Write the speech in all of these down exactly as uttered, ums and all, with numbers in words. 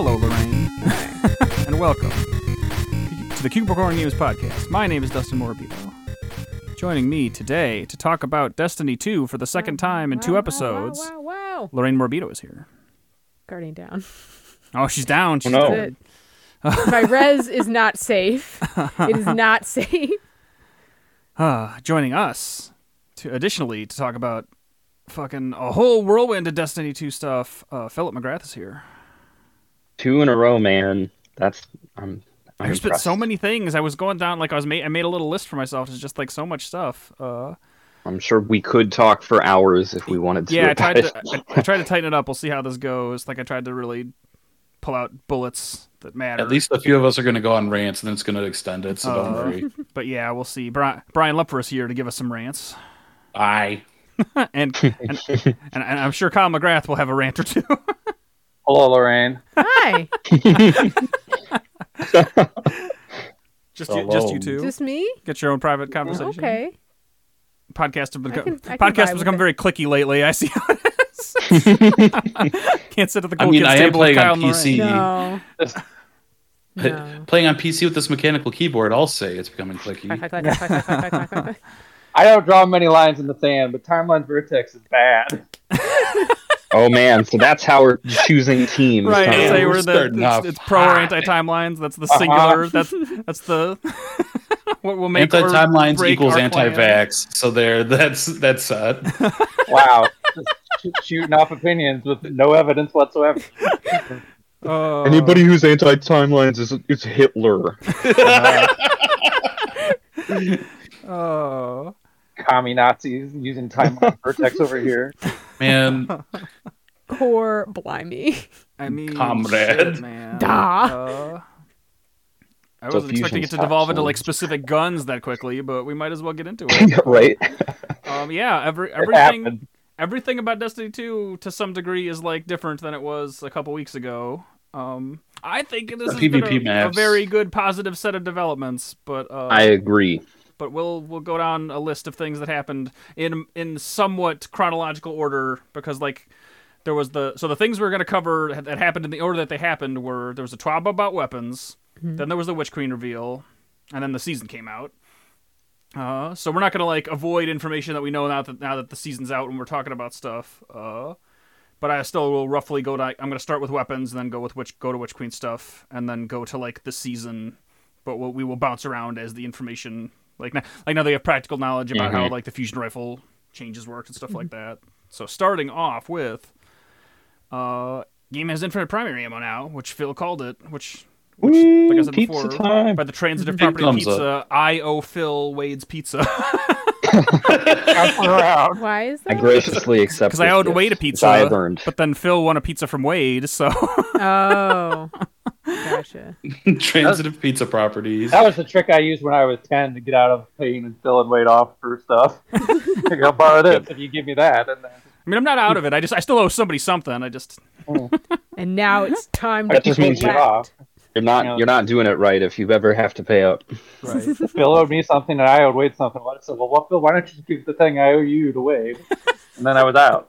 Hello, Lorraine, and welcome to the Cubicle Corn Games podcast. My name is Dustin Morabito. Joining me today to talk about Destiny two for the second time in wow, two wow, episodes, wow, wow, wow. Lorraine Morabito is here. Guarding down. Oh, she's down. She's no. dead. My res is not safe. It is not safe. Uh, joining us, to additionally, to talk about fucking a whole whirlwind of Destiny two stuff, uh, Philip McGrath is here. Two in a row, man. That's I'm. I'm There's been impressed. so many things. I was going down, like I was made. I made a little list for myself. It's just like so much stuff. Uh, I'm sure we could talk for hours if we wanted to. yeah, I about tried it. to. I, I tried to tighten it up. We'll see how this goes. Like I tried to really pull out bullets that matter. At least a few of us are going to go on rants, and then it's going to extend it, so Uh, don't worry. But yeah, we'll see. Brian, Brian Lepper is here to give us some rants, Aye. and, and and and I'm sure Kyle McGrath will have a rant or two. Hello, Lorraine. Hi. just you, Hello. just you two. Just me? Get your own private conversation. Okay. Podcast have become can- I can podcast vibe has with become it. very clicky lately. I see how it is. Can't sit at the I cool mean, kids I am table with playing on Kyle and P C. Lorraine. No. P- No. Playing on P C with this mechanical keyboard, I'll say it's becoming clicky. Clack, clack, clack, clack, clack, clack, clack, clack, clack. I don't draw many lines in the sand, but Timeline Vertex is bad. Oh man, so that's how we're choosing teams. Right, huh? Yeah, say we're we're the starting it's, off it's pro or hot. anti timelines. That's the Uh-huh. singular. That's that's the what will make or Anti-timelines break equals our plan. anti-vax, so there, that's that's set. Wow. Just sh- shooting off opinions with no evidence whatsoever. Uh, Anybody who's anti-timelines is is Hitler. Oh. Commie Nazis using Timeline Vertex over here. Man, Core blimey. I mean, Comrade. shit, man. Da. Uh, I So wasn't expecting it to fusion devolve into style. like specific guns that quickly, but we might as well get into it. Right? Um, yeah, every It everything happened. everything about Destiny two to some degree is like different than it was a couple weeks ago. Um, I think this The has been PvP a, a maps. very good positive set of developments, but uh, I agree. but we'll we'll go down a list of things that happened in in somewhat chronological order because like there was the so the things we we're going to cover that happened in the order that they happened were there was a twab about weapons, then there was the Witch Queen reveal, and then the season came out. Uh, so we're not going to like avoid information that we know now that now that the season's out when we're talking about stuff. Uh, but I still will roughly go to I'm going to start with weapons, and then go with witch go to Witch Queen stuff, and then go to like the season. But we'll, we will bounce around as the information. Like now, like now they have practical knowledge about how Mhm. like the fusion rifle changes work and stuff like that. So starting off with, uh, game has infinite primary ammo now, which Phil called it, which, which Woo, like I said pizza before, time. by the transitive Big property of thumbs up. pizza, I owe Phil Wade's pizza Up and around. Why is I that? graciously accept because I owed Wade a pizza, I earned. but then Phil won a pizza from Wade, so Oh. Gotcha. transitive pizza properties. That was the trick I used when I was ten to get out of paying and filling weight off for stuff. I'll borrow this if you give me that. And then, I mean I'm not out of it. I just I still owe somebody something. I just And now it's time to That just means get collect. off. You're not Yeah. you're not doing it right if you ever have to pay up. right. Phil owed me something and I owed Wade something. I said, well, what, Phil, why don't you give the thing I owe you to Wade? And then I was out.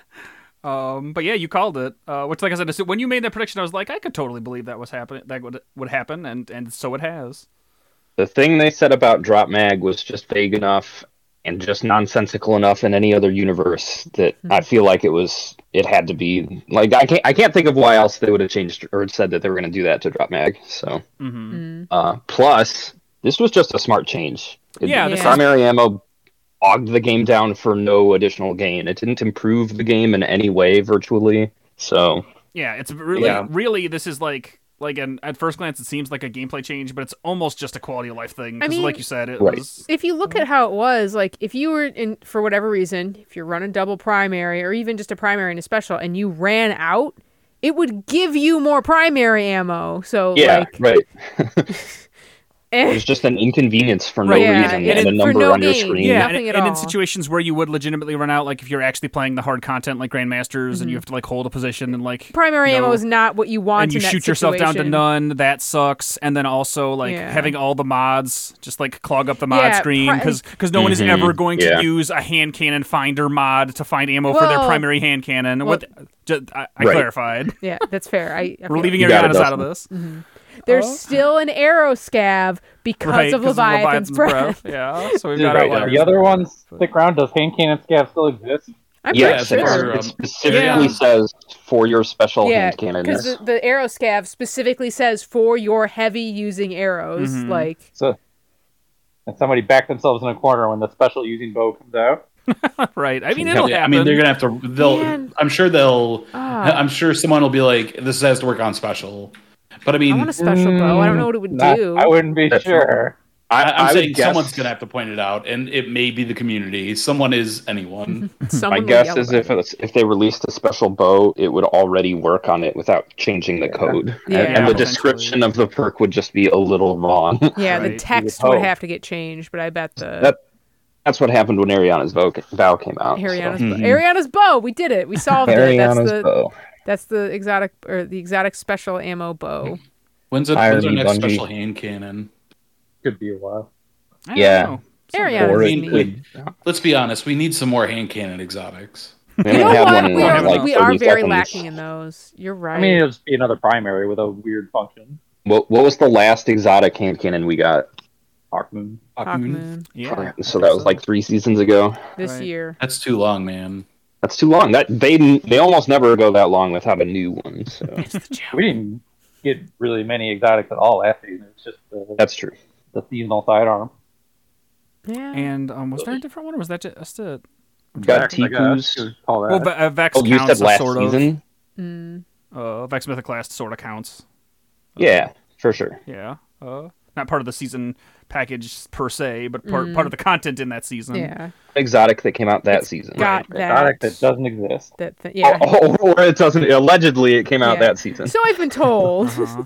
Um, but yeah, you called it. Uh, which, like I said, when you made that prediction, I was like, I could totally believe that was happening. That would would happen, and and so it has. The thing they said about Drop Mag was just vague enough and just nonsensical enough in any other universe that I feel like it was it had to be like I can't I can't think of why else they would have changed or said that they were going to do that to Drop Mag. So Mm-hmm. Mm. uh, plus this was just a smart change. It- Yeah, this is- primary ammo bogged the game down for no additional gain. It didn't improve the game in any way virtually. So Yeah, it's really, Yeah. really. This is like, like, an, at first glance, it seems like a gameplay change, but it's almost just a quality of life thing. I Because, mean- like you said, it Right. was. If you look at how it was, like if you were in for whatever reason, if you're running double primary or even just a primary and a special, and you ran out, it would give you more primary ammo. So yeah, like, right. Eh. It's just an inconvenience for no Right, yeah, reason yeah. and a For number no on your gain. screen. Yeah, Nothing and, at and in all. situations where you would legitimately run out, like if you're actually playing the hard content like Grandmasters and you have to like hold a position and like Primary you know, ammo is not what you want and you in that shoot yourself down to situation. none. That sucks. And then also like Yeah. having all the mods just like clog up the mod Yeah, screen pri- because no one is Mhm, ever going to yeah. use a hand cannon finder mod to find ammo for their Well- primary hand cannon. well- what just, I, I Right. clarified. Yeah, that's fair. I, I We're feel leaving You got it, Ariana's out of Dustin. this. There's Oh. still an arrow scav because Right, of 'cause Leviathan's, breath. Yeah, so we've Dude, got right, outliers. the other ones stick around. Does hand cannon scav still exist? I'm Yes, pretty it's- sure. um, it specifically Yeah. says for your special Yeah, hand cannon. because the, the arrow scav specifically says for your heavy using arrows. Mhm. Like, So, and somebody backed themselves in a corner when the special using bow comes out. Right. I mean, it'll Yeah, I happen. mean, they're gonna have to. They'll. Man. I'm sure they'll. ah, I'm sure someone will be like, "This has to work on special." But I I mean, want a special bow. I don't know what it would Not- do. I wouldn't be That's- sure. I, I, I'm I saying would guess, someone's gonna have to point it out, and it may be the community. Someone is anyone. Someone My will guess yell is about if it. it's, if they released a special bow, it would already work on it without changing the code, Yeah. and, and the potentially. description of the perk would just be a little wrong. Yeah, the Right. text You would would hope. have to get changed, but I bet the That- That's what happened when Ariana's vow, vow came out. so. Ariana's Mhm. bow. Ariana's bow. We did it. We solved it. That's Ariana's the bow. that's the exotic or the exotic special ammo bow. When's, it, Hire when's our me, next Bungie. special hand cannon? Could be a while. I don't Yeah. know. Ariana's Or is it neat. could- Let's be honest. We need some more hand cannon exotics. we You haven't know had what? one in We are, like we are thirty very seconds. lacking in those. You're right. I mean, it'll just be another primary with a weird function. What, what was the last exotic hand cannon we got? Hawkmoon. Hawkmoon Yeah. So that was like three seasons ago. this Right. year. That's too long, man. That's too long. That they they almost never go that long without a new one. So We didn't get really many exotics at all last season. It's just the, that's true. the seasonal sidearm. Yeah. And um, was there a different one, or was that just a Got Vex, I guess, Tifu's. you would call that. well? Ve- uh, Vex Oh, you counts said last sort of. season? Mm. Uh, Vex Mythoclast sort of counts. Yeah, for sure. Yeah. Uh, not part of the season package per se, but part Mm. part of the content in that season. Yeah. Exotic that came out that season. Got exotic that. that doesn't exist. That th- yeah. Oh, or it doesn't. Allegedly, it came out Yeah. that season. So I've been told. Uh-huh.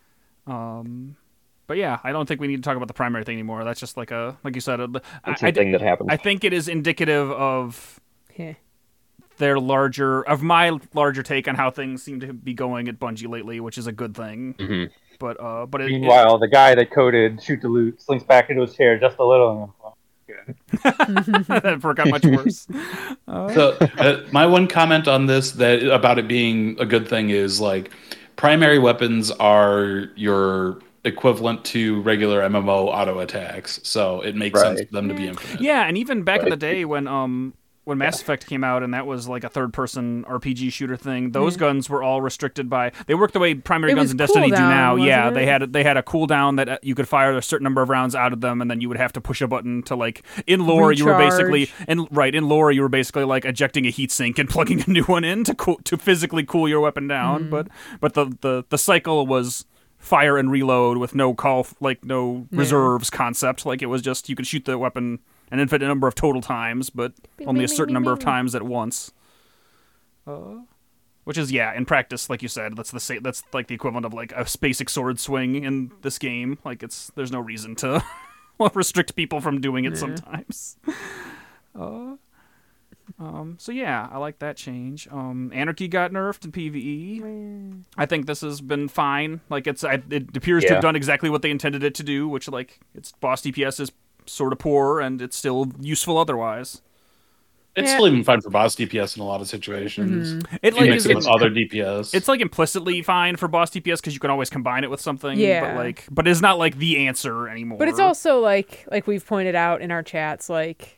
um, but yeah, I don't think we need to talk about the primary thing anymore. That's just like a like you said. A, I, It's I, a thing that happened. I think it is indicative of Yeah. their larger of my larger take on how things seem to be going at Bungie lately, which is a good thing. Mhm. But uh, but it, Meanwhile, the guy that coded shoot to loot slinks back into his chair just a little. it, that got much worse. Uh, So uh, my one comment on this that about it being a good thing is like primary weapons are your equivalent to regular M M O auto attacks, so it makes sense Right. for them to be infinite. Yeah, and even back in Right. the day when um when Mass Effect came out and that was like a third person R P G shooter thing, those guns were all restricted by they work the way primary It guns was in Destiny do cooldown, now. Yeah, wasn't they it? had they had a cooldown that uh, you could fire a certain number of rounds out of them and then you would have to push a button to like in lore you were basically Recharge. in right in lore you were basically like ejecting a heatsink and plugging a new one in to cool, to physically cool your weapon down, Mm-hmm. but but the, the the cycle was fire and reload with no call like no Yeah. reserves concept. Like it was just you could shoot the weapon an infinite number of total times, but Bing, only bing, a certain bing, number of bing. times at once. Uh, which is yeah, in practice, like you said, that's the sa- that's like the equivalent of like a basic sword swing in this game. Like it's there's no reason to restrict people from doing it Yeah. sometimes. Uh, um, so yeah, I like that change. Um, Anarchy got nerfed in PvE. I think this has been fine. Like it's, I, it appears to Yeah. have done exactly what they intended it to do, which like its boss D P S is sort of poor and it's still useful otherwise. It's Yeah. still even fine for boss D P S in a lot of situations. Mhm. It If you like mix is, it it's, with other D P S. it's like implicitly fine for boss D P S because you can always combine it with something. Yeah. But like, but it's not like the answer anymore. But it's also like like we've pointed out in our chats, like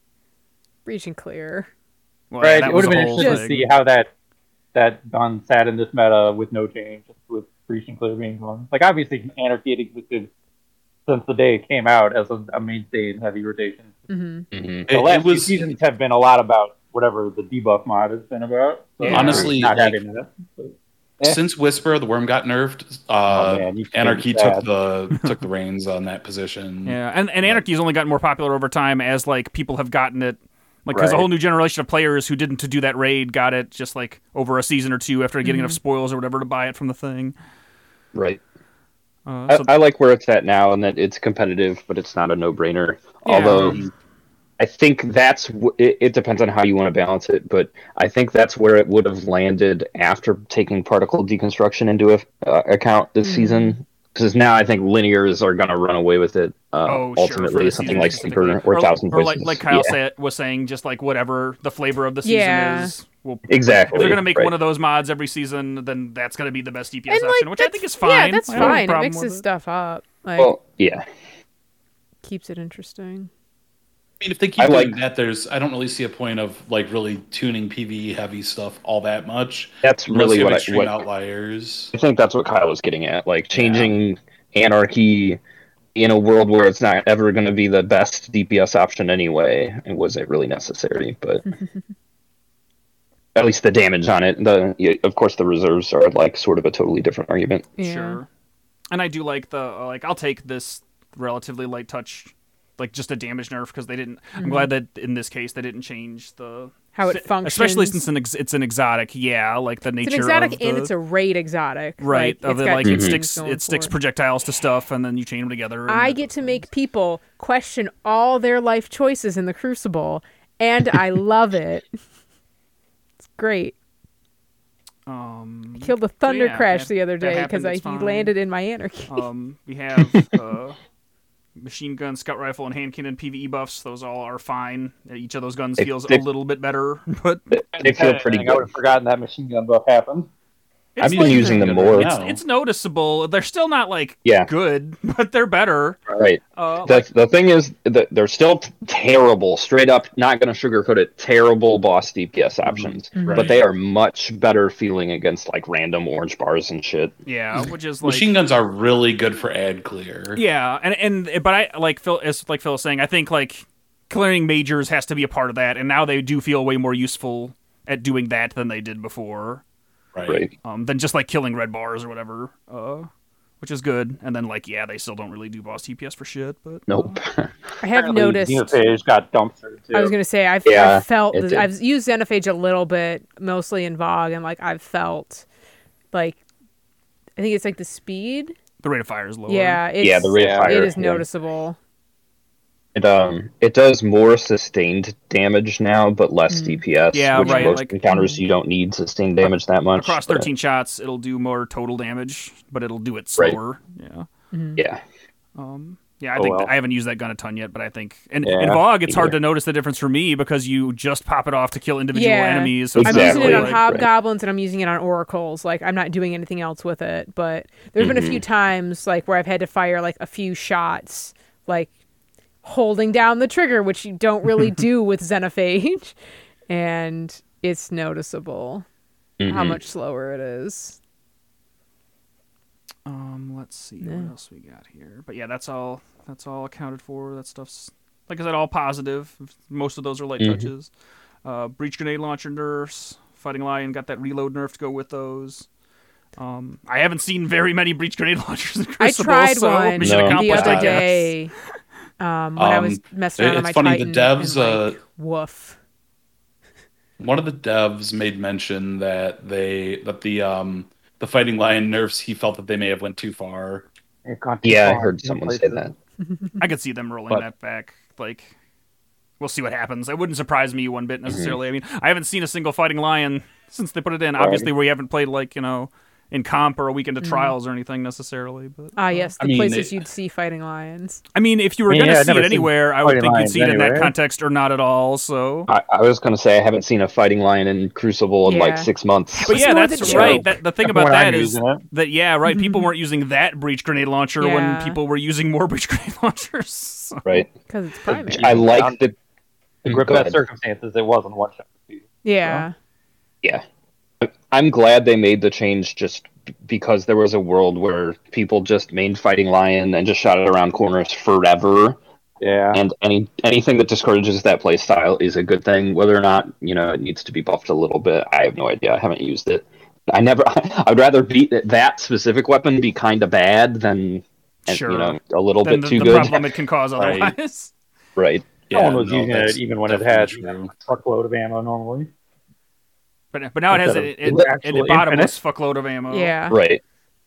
breach and clear. well, yeah, Right. that It was would have a been whole interesting to thing. see how that that gun sat in this meta with no change, just with breach and clear being one. Like obviously, Anarchy had existed since the day it came out as a, a mainstay in heavy rotation. Mm-hmm. Mhm. It- The it last was- few seasons have been a lot about whatever the debuff mod has been about. So Yeah. Honestly, not like, having that. But, eh. Since Whisper the Worm got nerfed, uh, Oh, man, you Anarchy feel took the took the reins on that position. Yeah, and and Anarchy's only gotten more popular over time as like people have gotten it. Like, because a Right. whole new generation of players who didn't to do that raid got it just like over a season or two after getting enough spoils or whatever to buy it from the thing. Right. Uh, I, so, I like where it's at now, and that it's competitive, but it's not a no-brainer. Yeah. Although, I think that's w- it, it depends on how you want to balance it, but I think that's where it would have landed after taking particle deconstruction into a, uh, account this Mhm. season. Because now I think linears are going to run away with it. Uh, oh, sure, for ultimately, the something season like specifically. Sleeper or, or, Thousand or Voices. like like Kyle yeah, said, was saying, just like whatever the flavor of the season Yeah. is. Well, exactly. if they're gonna make right. one of those mods every season, then that's gonna be the best D P S And, like, option, which I that's- think is fine. Yeah, that's I don't have a fine. It problem with mixes it. stuff up. Like, Well, yeah. keeps it interesting. I mean, if they keep I doing like- that, there's I don't really see a point of like really tuning PvE heavy stuff all that much. That's Unless really you have what I, extreme what outliers. I think that's what Kyle was getting at. Like changing anarchy in a world where it's not ever going to be the best D P S option anyway. And was it really necessary? But at least the damage on it. The yeah, of course the reserves are like sort of a totally different argument. Yeah. Sure. And I do like the uh, like I'll take this relatively light touch, like just a damage nerf, because they didn't. I'm glad that in this case they didn't change the How it si- functions. especially since an ex- it's an exotic. Yeah, like the nature It's an exotic of the, and it's a raid exotic. right Like, of it's it. got Like two it things sticks going it sticks for projectiles to stuff, and then you chain them together. and I it- get to make people question all their life choices in the Crucible, and I love it. It's great. Um, Killed the Thunder yeah, Crash that- the other that day happened, because it's he fine. landed in my anarchy. Um, we have uh, machine gun, scout rifle, and hand cannon PvE buffs. Those all are fine. Each of those guns They- feels they- a little bit better, but They feel pretty I would good. have forgotten that machine gun buff happened. it's I've been like- using them good more. right It's, now. it's noticeable. They're still not like Yeah. good, but they're better. Right. Uh, The, like, the thing is that they're still t- terrible, straight up, not going to sugarcoat it, terrible boss D P S options. Right. But they are much better feeling against like random orange bars and shit. yeah, which is like Machine guns are really good for ad clear. yeah, and and but I like Phil as like Phil was saying. I think like clearing majors has to be a part of that, and now they do feel way more useful at doing that than they did before. Right. Right. Um, than just like killing red bars or whatever. Uh, which is good. And then like yeah, they still don't really do boss T P S for shit, but Nope. I have Apparently, noticed. Xenophage got dumpstered too. I was gonna say I've, Yeah, I've felt it this, did. I've used Xenophage a little bit, mostly in Vogue, and like I've felt like I think it's like the speed. the rate of fire is lower. Yeah, it's, Yeah, the rate of fire, it is yeah. noticeable. It um it does more sustained damage now, but less D P S. Yeah, which right, Most like- encounters you don't need sustained damage that much. Across but, thirteen shots, it'll do more total damage, but it'll do it Right. slower. Yeah. Yeah. Um, yeah, I Oh, think well. I haven't used that gun a ton yet, but I think and in Yeah, Vogue it's hard either. to notice the difference for me because you just pop it off to kill individual Yeah. enemies. So I'm it's Exactly. using it on like, Right. hobgoblins and I'm using it on oracles. Like I'm not doing anything else with it. But there's been a few times like where I've had to fire like a few shots, like holding down the trigger, which you don't really do with Xenophage, and it's noticeable how Mhm. much slower it is. Um, let's see Yeah. what else we got here. But yeah, that's all. That's all accounted for. That stuff's like I said, all positive. Most of those are light Mhm. touches. Uh, breach grenade launcher nerfs. Fighting Lion got that reload nerf to go with those. Um, I haven't seen very many breach grenade launchers in I Crucible, tried so one mission No. the accomplished, other I guess. day um, when I was Um, messing around on it's my funny, the Titan. devs, and, like, uh, woof. One of the devs made mention that they that the um the Fighting Lion nerfs he felt that they may have went too far. It got too Yeah, I far heard in someone say places. that. I could see them rolling But- that back. Like, we'll see what happens. It wouldn't surprise me one Mm-hmm. bit necessarily. I mean, I haven't seen a single Fighting Lion since they put it in. Obviously, we haven't played like you know in comp or a weekend of trials or anything necessarily. But Ah, yes, the I mean, places it- you'd see fighting lions. I mean, if you were Yeah, going to I've see never it seen anywhere, I would Fighting think you'd Lions see it in that anywhere. context or not at all. So. I, I was going to say I haven't seen a fighting lion in Crucible in Yeah. like six months. But yeah, more that's the right. joke. That, the thing about When that I'm is using it. that yeah, right. People weren't using that breach grenade launcher when Yeah. people were using more breach grenade launchers. So- Right. Because it's primary. I like On the. The Go grip of ahead. circumstances, it wasn't one shot. Yeah. Yeah. I'm glad they made the change just b- because there was a world where people just mained Fighting Lion and just shot it around corners forever. Yeah. And any anything that discourages that play style is a good thing. Whether or not, you know, it needs to be buffed a little bit, I have no idea. I haven't used it. I never I'd rather beat that specific weapon be kind of bad than and, Sure. you know, a little Then bit the, too the good. problem it can cause Right. otherwise. Right. no one was no, using that's it even when it had definitely you know, true. a truckload of ammo normally. But but now it has Instead it, of it, it, actual bottomless infinite. fuckload of ammo. Yeah. Right.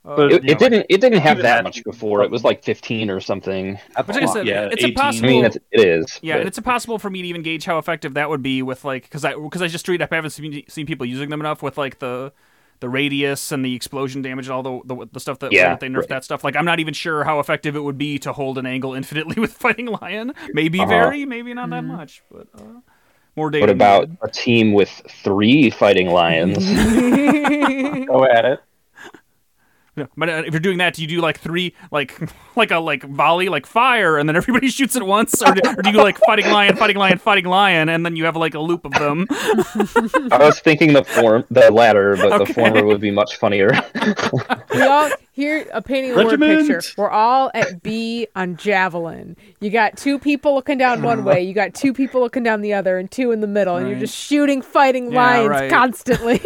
Uh, But- It, you know, it didn't. It didn't have even that that- much before. It was like fifteen or something. That's But a like I lot. said, Yeah, it's eighteen. impossible. I mean, it's, it is. Yeah, but- and it's impossible for me to even gauge how effective that would be with like because I because I just straight up haven't seen, seen people using them enough with like the the radius and the explosion damage and all the the, the stuff that, Yeah, that they nerfed right. that stuff. Like I'm not even sure how effective it would be to hold an angle infinitely with Fighting Lion. Maybe Uh-huh. very, maybe not that much, but uh, more data. What about needed. a team with three fighting lions? Go at it. Yeah, but uh, if you're doing that, do you do like three, like like a like volley, like fire, and then everybody shoots at once, or do, or do you like Fighting Lion, Fighting Lion, Fighting Lion, and then you have like a loop of them? I was thinking the form, the latter, but Okay. the former would be much funnier. We all here a painting a word Regiment. picture. We're all at B on javelin. You got two people looking down one way, you got two people looking down the other, and two in the middle, and you're Right. just shooting fighting Yeah, lions right. constantly.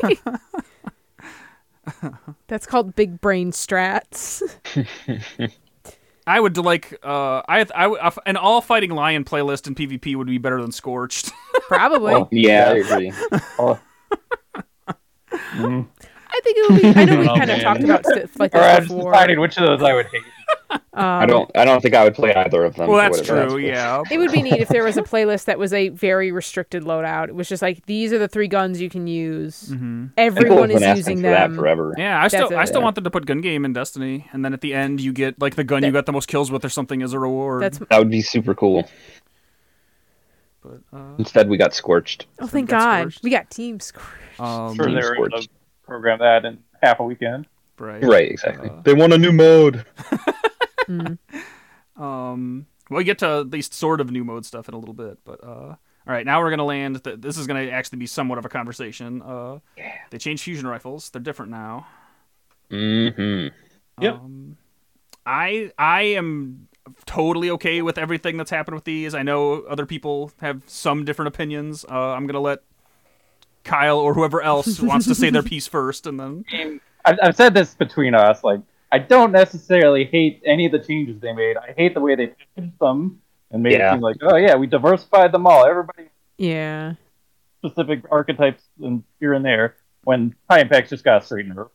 That's called big brain strats. I would like uh I I would- an all Fighting Lion playlist in PvP would be better than Scorched. Probably. Well, Yeah, I agree. Oh. Mhm. I think it would be. I know we Oh, kind of man. talked about stuff like Or this I'm before. deciding which of those I would hate. Um, I don't. I don't think I would play either of them. Well, for that's whatever true. Yeah. It would be neat if there was a playlist that was a very restricted loadout. It was just like these are the three guns you can use. Mm-hmm. People Everyone have is been asking using for that them. forever. Yeah, I still That's it, I still yeah. want them to put gun game in Destiny, and then at the end you get like the gun you got the most kills with or something as a reward. That's That would be super cool. But, uh, Instead, we got scorched. oh, thank got God, scorched. we got Team Scorched. um, Sure, Team they were able to Scorched. program that in half a weekend. right. Right. Exactly. Uh, they want a new mode. Mm. Um, we'll get to at least sort of new mode stuff in a little bit, but uh, all right, now we're gonna land. Th- this is gonna actually be somewhat of a conversation. Uh, they changed fusion rifles; they're different now. Mm-hmm. Yep. Um, I I am totally okay with everything that's happened with these. I know other people have some different opinions. Uh, I'm gonna let Kyle or whoever else wants to say their piece first, and then I mean, I've, I've said this between us. Like, I don't necessarily hate any of the changes they made. I hate the way they packaged them and made Yeah. it seem like, oh yeah, we diversified them all. Everybody Yeah. specific archetypes and here and there. When high impacts just got straightened her.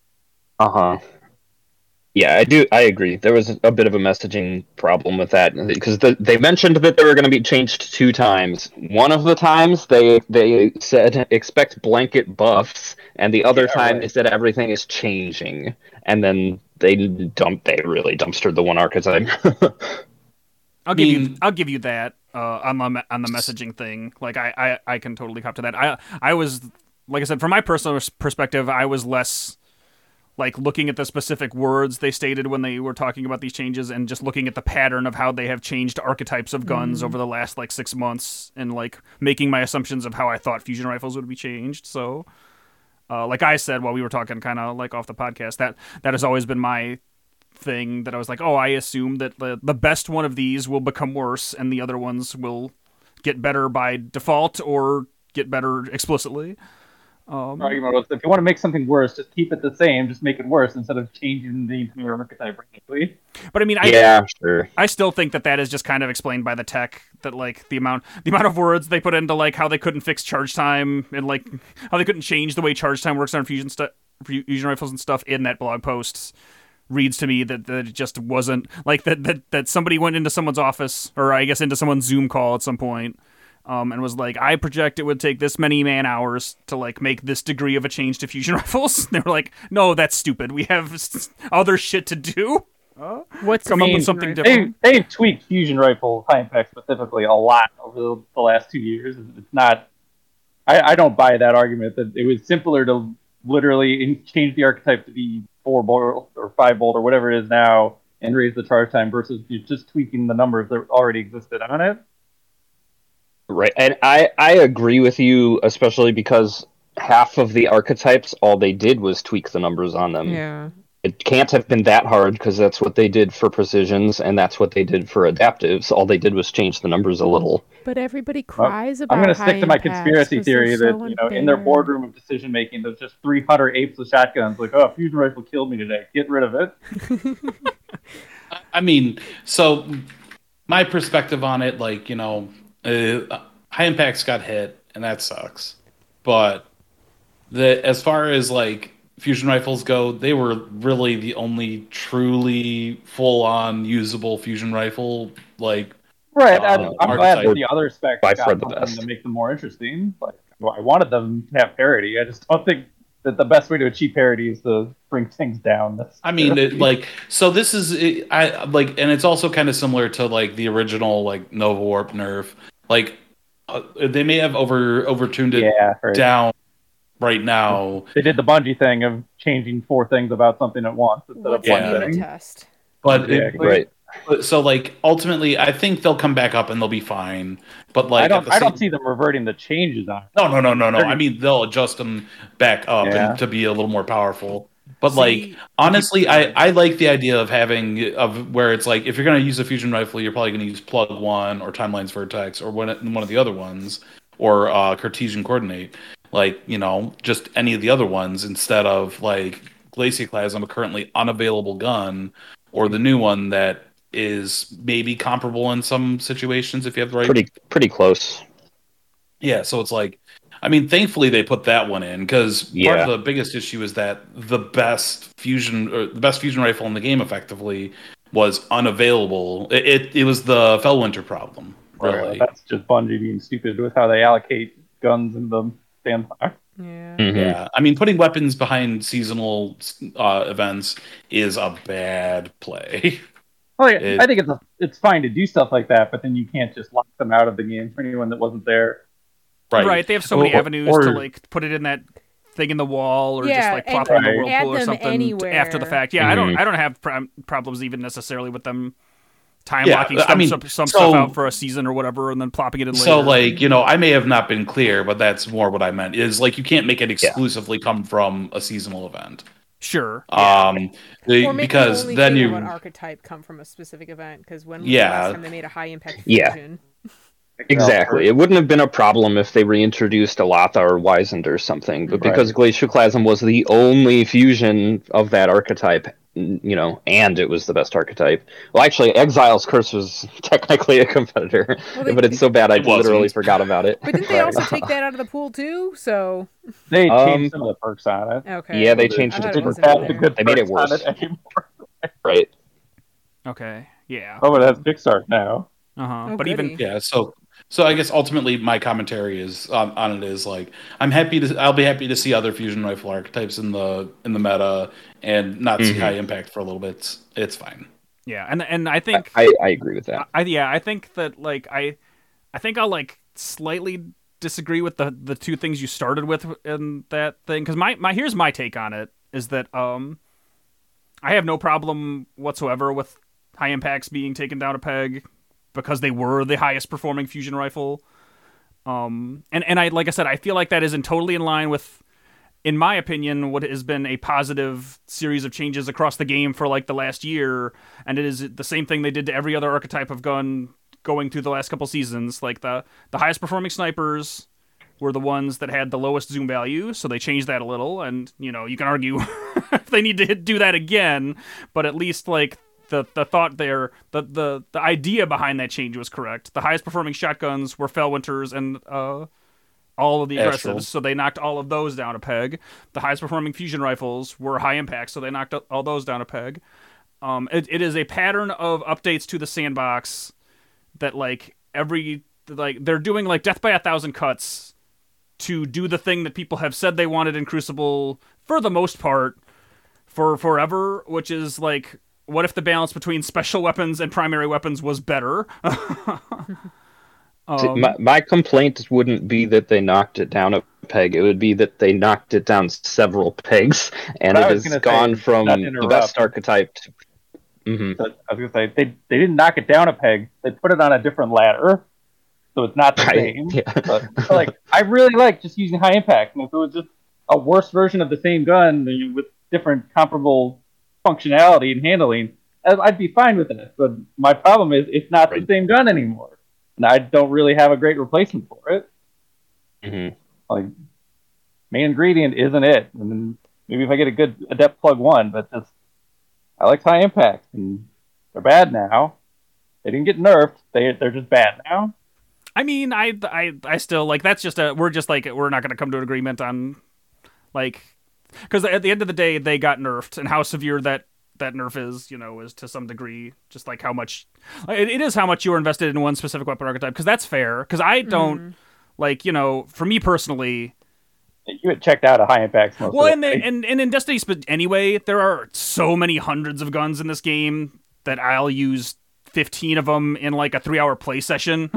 Uh huh. Yeah, I do. I agree. There was a bit of a messaging problem with that because the, they mentioned that they were going to be changed two times. One of the times they they said expect blanket buffs, and the other Yeah, time right. they said everything is changing. And then they dumped. They really dumpstered the one archetype. I'll give you mean- I'll give you that uh, on the me- on the messaging thing. Like I, I, I can totally cop to that. I I was like I said from my personal perspective, I was less like looking at the specific words they stated when they were talking about these changes and just looking at the pattern of how they have changed archetypes of guns over the last like six months and like making my assumptions of how I thought fusion rifles would be changed. So uh, like I said while we were talking kind of like off the podcast, that that has always been my thing that I was like, oh, I assume that the, the best one of these will become worse and the other ones will get better by default or get better explicitly. Um, Argument was, if you want to make something worse, just keep it the same. Just make it worse instead of changing the entire archetype radically. but I mean, I, yeah, sure. I still think that that is just kind of explained by the tech that like the amount the amount of words they put into like how they couldn't fix charge time and like how they couldn't change the way charge time works on fusion stu- fusion rifles and stuff in that blog post reads to me that, that it just wasn't like that, that that somebody went into someone's office or I guess into someone's Zoom call at some point um, and was like, I project it would take this many man hours to like make this degree of a change to fusion rifles. They were like, no, that's stupid. We have s- other shit to do. What's Come the up with fusion something rifle? different. They they've tweaked fusion rifle high impact specifically a lot over the, the last two years. It's not. I, I don't buy that argument that it was simpler to literally in, change the archetype to be four bolt or five bolt or whatever it is now and raise the charge time versus you just tweaking the numbers that already existed on it. Right, and I I agree with you, especially because half of the archetypes, all they did was tweak the numbers on them. Yeah. It can't have been that hard because that's what they did for precisions and that's what they did for adaptives. All they did was change the numbers a little. But everybody cries about I'm going to high stick to my impacts conspiracy 'cause they're theory so that you know in their unfair. boardroom of decision making, there's just three hundred apes with shotguns. Like, oh, fusion rifle killed me today. Get rid of it. I mean, so my perspective on it, like, you know, uh, high impacts got hit, and that sucks. But the as far as like fusion rifles go, they were really the only truly full-on usable fusion rifle. Like, Right, uh, I'm, I'm glad that archetype. the other specs By got far the something best. to make them more interesting. Like, well, I wanted them to have parity. I just don't think that the best way to achieve parity is to bring things down. I mean, it, like, so this is, it, I like, and it's also kind of similar to like the original like Nova Warp nerf. Like, uh, they may have over overtuned it yeah, right. down right now, They did the Bungie thing of changing four things about something at once instead What's of one Yeah. unit thing. test? but Yeah, it, Right. so like ultimately, I think they'll come back up and they'll be fine. But like, I at don't. the I same- don't see them reverting the changes on it. No, no, no, no, no. They're- I mean, they'll adjust them back up Yeah. and to be a little more powerful. But See, like, honestly, I, I like the idea of having of where it's like if you're going to use a fusion rifle, you're probably going to use Plug One or Timeline's Vertex or one one of the other ones or uh, Cartesian Coordinate. Like, you know, just any of the other ones instead of like Glacioclasm, a currently unavailable gun, or the new one that is maybe comparable in some situations if you have the right. Pretty pretty close. Yeah, so it's like, I mean, thankfully they put that one in because part Yeah. of the biggest issue is that the best fusion or the best fusion rifle in the game effectively was unavailable. It it, it was the Fellwinter problem, really. That's just Bungie being stupid with how they allocate guns in the sandbox. Yeah. Mhm. Yeah, I mean, putting weapons behind seasonal uh, events is a bad play. Well, yeah, It- I think it's a, it's fine to do stuff like that, but then you can't just lock them out of the game for anyone that wasn't there. Right. They have so many Or- avenues or- to like put it in that thing in the wall or just Yeah, like and plop it in the Right. whirlpool add or them something anywhere. after the fact. Yeah, I don't Mhm. I don't have pro- problems even necessarily with them time Yeah, locking I some, mean, some, some so- stuff out for a season or whatever and then plopping it in later. So, like, you know, I may have not been clear, but that's more what I meant. Is like you can't make it exclusively come from a seasonal event. Sure. Um, the- Or make because the only then thing you of an archetype come from a specific event. Because when was Yeah. the last time they made a high impact Yeah. fusion? Exactly. It wouldn't have been a problem if they reintroduced Alatha or Wizened or something, but because Glacioclasm was the only fusion of that archetype, n- you know, and it was the best archetype. Well, actually, Exile's Curse was technically a competitor, Well, they- but it's so bad I It wasn't. literally forgot about it. But didn't they Right. also take that out of the pool too? So They Um, changed some of the perks on it. okay. Yeah, they So changed I it thought to it Didn't wasn't have in the there. good They made it perks on worse. it anymore. Right. Okay. Yeah. Oh, it has Kickstart now. Uh-huh. Oh, but even goody. yeah. So, so I guess ultimately my commentary is on, on it is like I'm happy to I'll be happy to see other fusion rifle archetypes in the in the meta and not see Mhm. high impact for a little bit. It's, it's fine. yeah, and and I think I, I agree with that. I, yeah, I think that like I, I think I'll like slightly disagree with the the two things you started with in that thing because my my here's my take on it is that um, I have no problem whatsoever with high impacts being taken down a peg because they were the highest performing fusion rifle. Um, and and I like I said, I feel like that isn't totally in line with, in my opinion, what has been a positive series of changes across the game for like the last year, and it is the same thing they did to every other archetype of gun going through the last couple seasons. Like the the highest performing snipers were the ones that had the lowest zoom value, so they changed that a little. And you know, you can argue if they need to hit, do that again, but at least like the the thought there, the the the idea behind that change was correct. The highest performing shotguns were Fellwinters and uh. all of the Astral. aggressives, so they knocked all of those down a peg. The highest performing fusion rifles were high impact, so they knocked all those down a peg. Um, it, it is a pattern of updates to the sandbox that like every like they're doing like death by a thousand cuts to do the thing that people have said they wanted in Crucible for the most part for forever, which is like, what if the balance between special weapons and primary weapons was better? See, um, my, my complaint wouldn't be that they knocked it down a peg. It would be that they knocked it down several pegs, and But I it was has gonna gone say, from not to the interrupt. best archetype to. hmm But I was gonna say they they didn't knock it down a peg. They put it on a different ladder, so it's not the Right, same. yeah. But but, like I really like just using high impact, and if it was just a worse version of the same gun then with different comparable functionality and handling, I- I'd be fine with it. But my problem is it's not Right. the same gun anymore, and I don't really have a great replacement for it. hmm Like main ingredient isn't it, and then maybe if I get a good adept plug one, but just I like high impact, and they're bad now. They didn't get nerfed. They they're just bad now. I mean, I, I, I still like that's just a we're just like we're not going to come to an agreement on like because at the end of the day, they got nerfed, and how severe that that nerf is, you know, is to some degree just like how much it, it is how much you were invested in one specific weapon archetype. Because that's fair. Because I don't mm. like, you know, for me personally. You had checked out a high impact. Most well, of and, the, and and in Destiny, but anyway, there are so many hundreds of guns in this game that I'll use fifteen of them in like a three hour play session.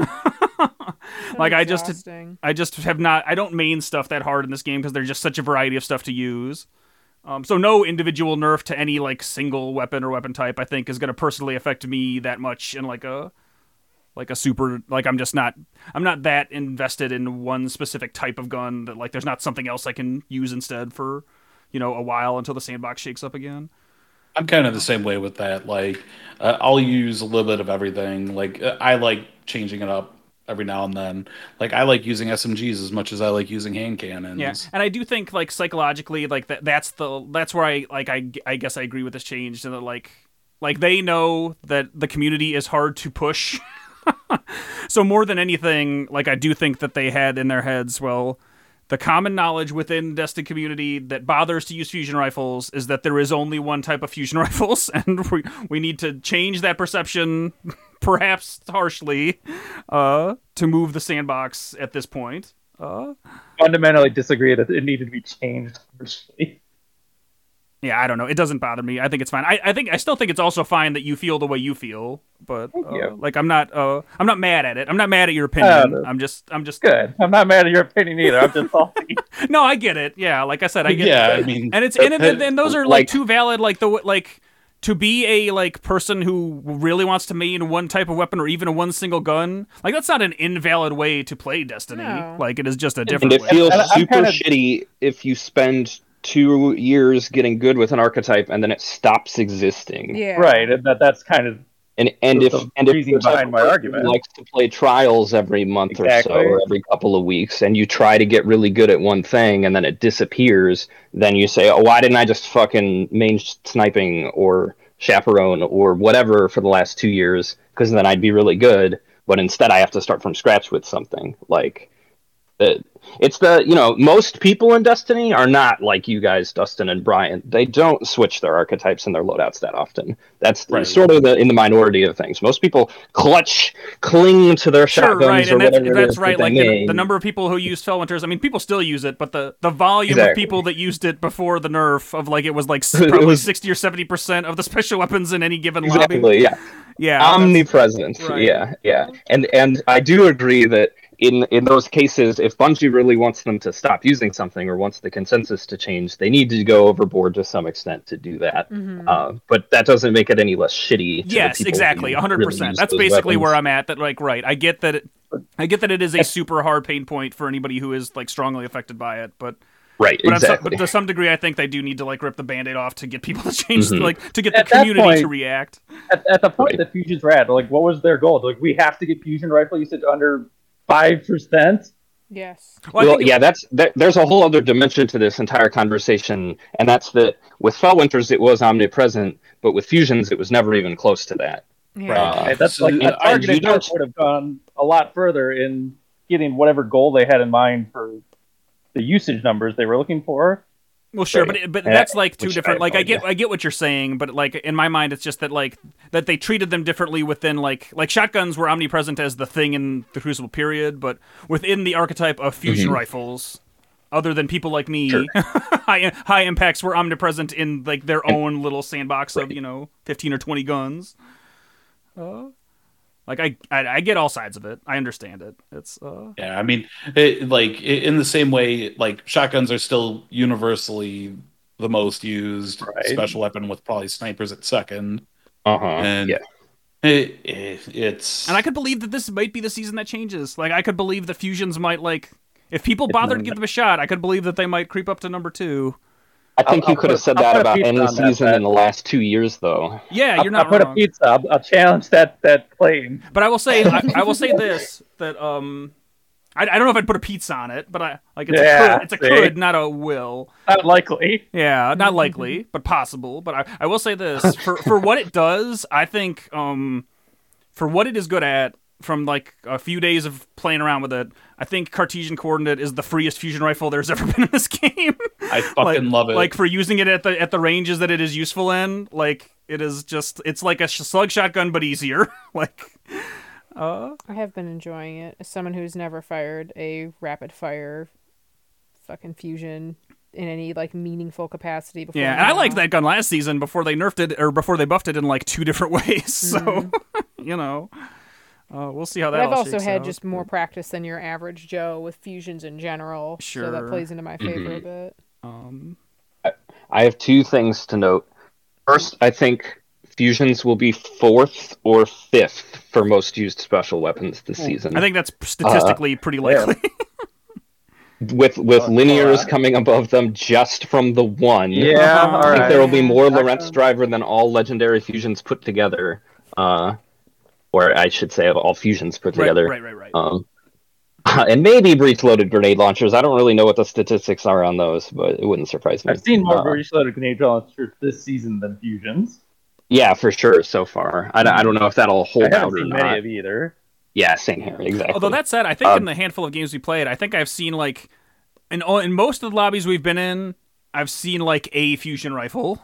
Like I just, I just have not. I don't main stuff that hard in this game because there's just such a variety of stuff to use. Um, so no individual nerf to any like single weapon or weapon type, I think, is going to personally affect me that much in like a. Like a super, like I'm just not, I'm not that invested in one specific type of gun that like there's not something else I can use instead for, you know, a while until the sandbox shakes up again. I'm kind of the same way with that. Like, uh, I'll use a little bit of everything. Like, uh, I like changing it up every now and then. Like, I like using S M Gs as much as I like using hand cannons. Yeah, and I do think like psychologically, like that, that's the, that's where I like, I, I guess I agree with this change to that, like, like they know that the community is hard to push. So more than anything, like I do think that they had in their heads, well, the common knowledge within the Destiny community that bothers to use fusion rifles is that there is only one type of fusion rifles, and we we need to change that perception, perhaps harshly, uh, to move the sandbox at this point. Uh, Fundamentally disagree that it needed to be changed harshly. Yeah, I don't know. It doesn't bother me. I think it's fine. I, I think I still think it's also fine that you feel the way you feel. But uh, like, I'm not. Uh, I'm not mad at it. I'm not mad at your opinion. Uh, I'm just. I'm just good. I'm not mad at your opinion either. I'm just salty. No, I get it. Yeah, like I said, I get. Yeah, it. I mean, and it's and, and, and those are like, like two valid. Like the like to be a like person who really wants to main one type of weapon or even a one single gun. Like that's not an invalid way to play Destiny. No. Like it is just a different. And it way. feels and super kinda... shitty if you spend two years getting good with an archetype and then it stops existing. Yeah. Right. And that that's kind of and and if and if reason behind my argument likes to play trials every month exactly. or so or every couple of weeks and you try to get really good at one thing and then it disappears, then you say, oh, why didn't I just fucking main sniping or chaperone or whatever for the last two years? Because then I'd be really good, but instead I have to start from scratch with something. Like the It's the, you know, most people in Destiny are not like you guys, Dustin and Brian. They don't switch their archetypes and their loadouts that often. That's right. sort of the, in the minority of things. Most people clutch, cling to their sure, shotguns right. or and whatever that's, that's it is right. that Like they the, main. the number of people who use Felwinters, I mean, people still use it, but the, the volume exactly. of people that used it before the nerf of like, it was like probably was, sixty or seventy percent of the special weapons in any given exactly, lobby. Yeah, yeah. Omnipresent. Right. Yeah, yeah. And, and I do agree that In in those cases, if Bungie really wants them to stop using something or wants the consensus to change, they need to go overboard to some extent to do that. Mm-hmm. Uh, but that doesn't make it any less shitty. To yes, the exactly, one hundred percent. Really That's basically weapons. Where I'm at. That like, right, I get that. It, I get that it is a super hard pain point for anybody who is like strongly affected by it, but. Right, but, exactly. Some, but to some degree, I think they do need to like rip the Band-Aid off to get people to change, mm-hmm. like to get the at community point, to react. At, at the point right. that Fusion's rad, like what was their goal? Like we have to get Fusion rifle usage under five percent. Yes. Well, well yeah, that's that, there's a whole other dimension to this entire conversation, and that's that with Felwinters it was omnipresent, but with Fusions it was never even close to that. Yeah. Uh, right. That's like that targeted would have gone a lot further in getting whatever goal they had in mind for the usage numbers they were looking for. Well, sure, right. but but that's like two Which different. I like I idea. get I get what you're saying, but like in my mind, it's just that like that they treated them differently within like like shotguns were omnipresent as the thing in the Crucible period, but within the archetype of fusion mm-hmm. rifles, other than people like me, sure. high high impacts were omnipresent in like their and, own little sandbox right. of you know fifteen or twenty guns. Uh, Like I, I, I get all sides of it. I understand it. It's uh... yeah. I mean, it, like in the same way, like shotguns are still universally the most used right. special weapon, with probably snipers at second. Uh huh. And yeah. it, it, it's and I could believe that this might be the season that changes. Like I could believe the fusions might like if people bothered to give them a shot. I could believe that they might creep up to number two. I think I'll, you could I'll have said put, that I'll about any season that, in the last two years, though. Yeah, you're not I'll put wrong. a pizza. I'll, I'll challenge that that claim. But I will say, I, I will say this that um, I, I don't know if I'd put a pizza on it, but I like it's yeah, a could, it's a see? could, not a will. Not likely. Yeah, not likely, but possible. But I, I will say this for for what it does, I think um, for what it is good at, from like a few days of playing around with it, I think Cartesian coordinate is the freest fusion rifle there's ever been in this game. I fucking like, love it. Like for using it at the at the ranges that it is useful in. Like it is just it's like a slug shotgun but easier. like. Uh, I have been enjoying it. As someone who's never fired a rapid fire fucking fusion in any like meaningful capacity before. Yeah, and I liked that gun last season before they nerfed it or before they buffed it in like two different ways. So, mm-hmm. you know, uh, we'll see how that. But I've all also had out. just more practice than your average Joe with fusions in general. Sure, so that plays into my favor mm-hmm. a bit. Um, I, I have two things to note. First, I think fusions will be fourth or fifth for most used special weapons this season. I think that's statistically uh, pretty likely. Yeah. with with oh, linears right. coming above them just from the one. Yeah, I all think right. there will be more Lorentz driver than all legendary fusions put together. Uh, or I should say, all fusions put together. Right, right, right. right. Um, and maybe breech-loaded grenade launchers. I don't really know what the statistics are on those, but it wouldn't surprise me. I've seen more uh, breech-loaded grenade launchers this season than fusions. Yeah, for sure, so far. I, I don't know if that'll hold I haven't out or seen not. many of either. Yeah, same here, exactly. Although that said, I think um, in the handful of games we played, I think I've seen like in in most of the lobbies we've been in, I've seen like a fusion rifle,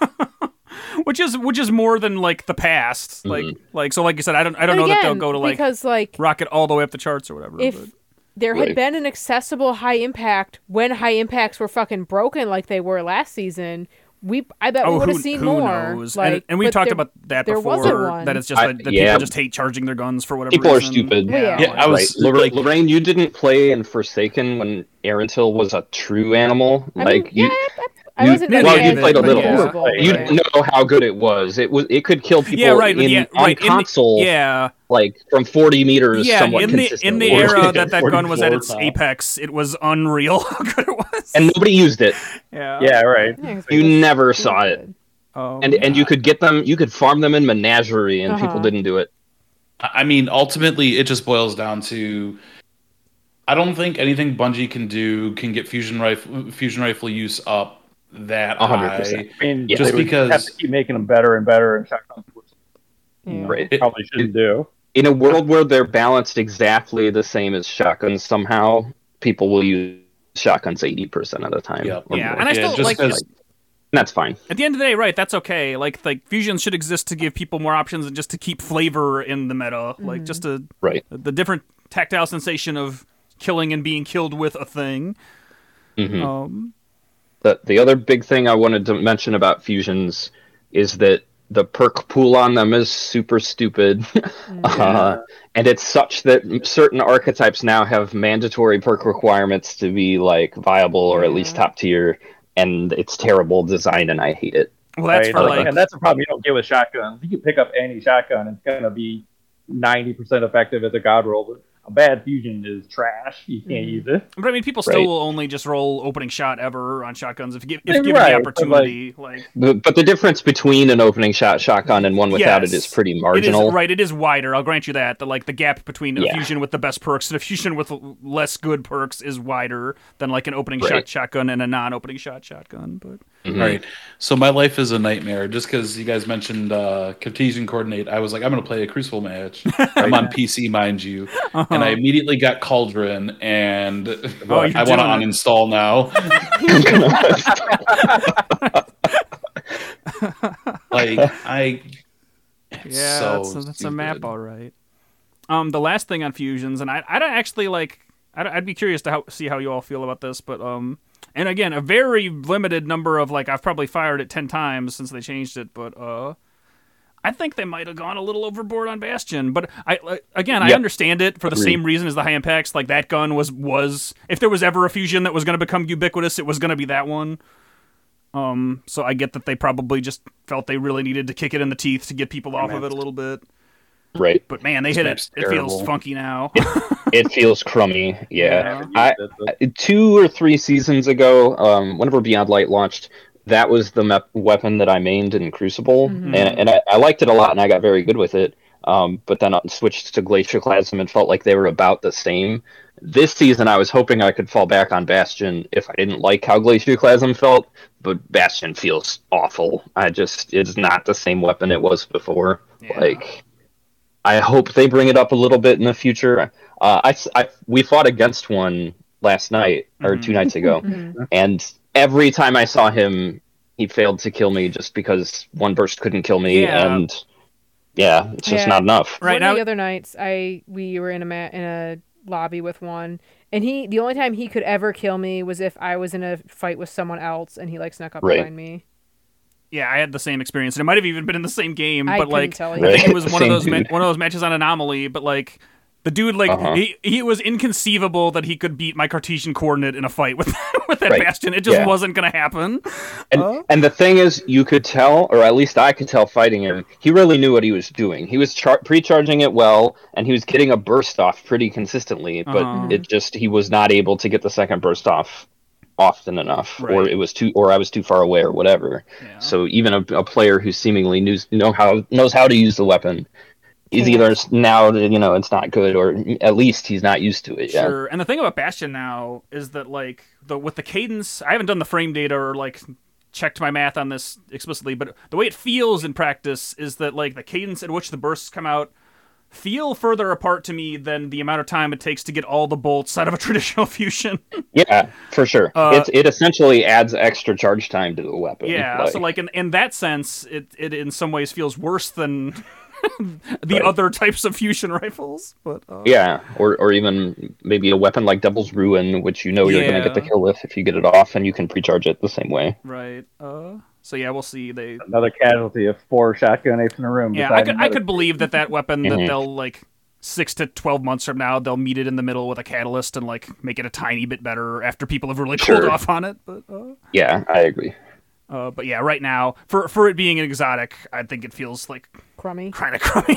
which is which is more than like the past. Mm-hmm. Like like so, like you said, I don't I don't but know again, that they'll go to like because like rocket all the way up the charts or whatever. If but. there had right. been an accessible high impact when high impacts were fucking broken like they were last season. We, I bet oh, we would have who, seen who more. Knows? Like, and, and we talked there, about that there before. Wasn't one. That it's just I, that, that yeah. people just hate charging their guns for whatever people reason. are stupid. Well, yeah. yeah, I was right. like, Lorraine, you didn't play in Forsaken when Erentil was a true animal. I like mean, you. yeah, I, I You, wasn't well, you bad, played a but little. yeah. You yeah. didn't know how good it was. It was. It could kill people yeah, right, in, yeah, on right. console. In the, yeah, like from forty meters. yeah. somewhat In the in the consistently. era that that gun was at its top. apex, it was unreal how good it was. and nobody used it. yeah, Yeah, right. Yeah, You that's never stupid. saw it. Um, And and you could get them. You could farm them in Menagerie, and Uh-huh. people didn't do it. I mean, ultimately, it just boils down to. I don't think anything Bungie can do can get fusion rifle fusion rifle use up that one hundred high. percent. I mean, Yeah. Just they would because- have to keep making them better and better, and shotguns, which you know, Right. they probably shouldn't do. In a world where they're balanced exactly the same as shotguns, somehow people will use shotguns eighty percent of the time. Yep. or Yeah, more. and I Yeah, still just like. 'cause- That's fine. At the end of the day, right? That's okay. Like, like fusions should exist to give people more options and just to keep flavor in the meta. Like, just to Right. the different tactile sensation of killing and being killed with a thing. Mhm. Um, The the other big thing I wanted to mention about fusions is that the perk pool on them is super stupid, uh, and it's such that certain archetypes now have mandatory perk requirements to be like viable or at least Yeah. top tier, and it's terrible design, and I hate it. well, that's Right? for like. and that's a problem you don't get with shotguns. You can pick up any shotgun; it's gonna be ninety percent effective as a god roll. But a bad fusion is trash. You can't Mhm. use it. But I mean, people still Right. will only just roll opening shot ever on shotguns if, give, if Right, given but, the opportunity. Like, But, but the difference between an opening shot shotgun and one without Yes. it is pretty it marginal. is right. It is wider. I'll grant you that. The like the gap between a Yeah. fusion with the best perks and a fusion with less good perks is wider than like an opening Right. shot shotgun and a non-opening shot shotgun. But Mhm. All right. So my life is a nightmare. Just because you guys mentioned uh, Cartesian coordinate, I was like, I'm going to play a Crucible match. I'm on P C, mind you, and I immediately got Cauldron, and Oh, you're I want to doing it. uninstall now. Like I, it's yeah, so that's, a, that's a map, stupid. all right. Um, the last thing on fusions, and I, I don't actually like. I'd, I'd be curious to how, see how you all feel about this, but um, and again, a very limited number of like I've probably fired it ten times since they changed it, but uh, I think they might have gone a little overboard on Bastion. But I like, again, I Yep. understand it for the Agreed. same reason as the high impacts. Like that gun was was if there was ever a fusion that was going to become ubiquitous, it was going to be that one. Um, so I get that they probably just felt they really needed to kick it in the teeth to get people off of it a little bit. Right. But man, they This hit it. map's It feels terrible. funky now. It feels crummy. Yeah. Yeah. I, I- two or three seasons ago, um, whenever Beyond Light launched, that was the mep- weapon that I mained in Crucible, Mhm. and and I, I liked it a lot, and I got very good with it. Um, but then I switched to Glacioclasm and felt like they were about the same. This season, I was hoping I could fall back on Bastion if I didn't like how Glacioclasm felt, but Bastion feels awful. I just it's not the same weapon it was before. Yeah. Like I hope they bring it up a little bit in the future. Uh, I, I we fought against one last night or Mhm. two nights ago, and every time I saw him, he failed to kill me just because one burst couldn't kill me, Yeah. and yeah, it's just Yeah. not enough. Right one now, of the other nights, I we were in a ma- in a lobby with one, and he the only time he could ever kill me was if I was in a fight with someone else, and he like snuck up Right. behind me. yeah, I had the same experience, and it might have even been in the same game, I but couldn't like tell I you. think it Right. was one of Same those ma- dude. one of those matches on Anomaly, but like. The dude, like, Uh-huh. he, he was inconceivable that he could beat my Cartesian coordinate in a fight with with that Right. Bastion. It just Yeah. wasn't going to happen. And Uh? and the thing is, you could tell, or at least I could tell, fighting him, he really knew what he was doing. He was char- pre-charging it well, and he was getting a burst off pretty consistently. But Uh-huh. it just he was not able to get the second burst off often enough, or Right. it was too, or I was too far away, or whatever. Yeah. So even a, a player who seemingly knows know how knows how to use the weapon, he's Can't. either now you know it's not good, or at least he's not used to it yet. Sure. And the thing about Bastion now is that like the with the cadence, I haven't done the frame data or like checked my math on this explicitly, but the way it feels in practice is that like the cadence at which the bursts come out feel further apart to me than the amount of time it takes to get all the bolts out of a traditional fusion. Yeah, for sure. Uh, it's it essentially adds extra charge time to the weapon. Yeah, so like in, in that sense, it, it in some ways feels worse than the Right. other types of fusion rifles. But uh, Yeah, or or even maybe a weapon like Devil's Ruin, which you know you're going to get the Yeah. kill with if you get it off, and you can pre-charge it the same way. right. Uh, so yeah, we'll see. They Another casualty of four shotgun apes in a room. yeah, I beside could I another- could believe that that weapon that Mhm. they'll like six to twelve months from now they'll meet it in the middle with a catalyst and like make it a tiny bit better after people have really cooled Sure. off on it. But uh, Yeah, I agree. uh, but yeah, right now for for it being an exotic, I think it feels like Crummy. kind of crummy.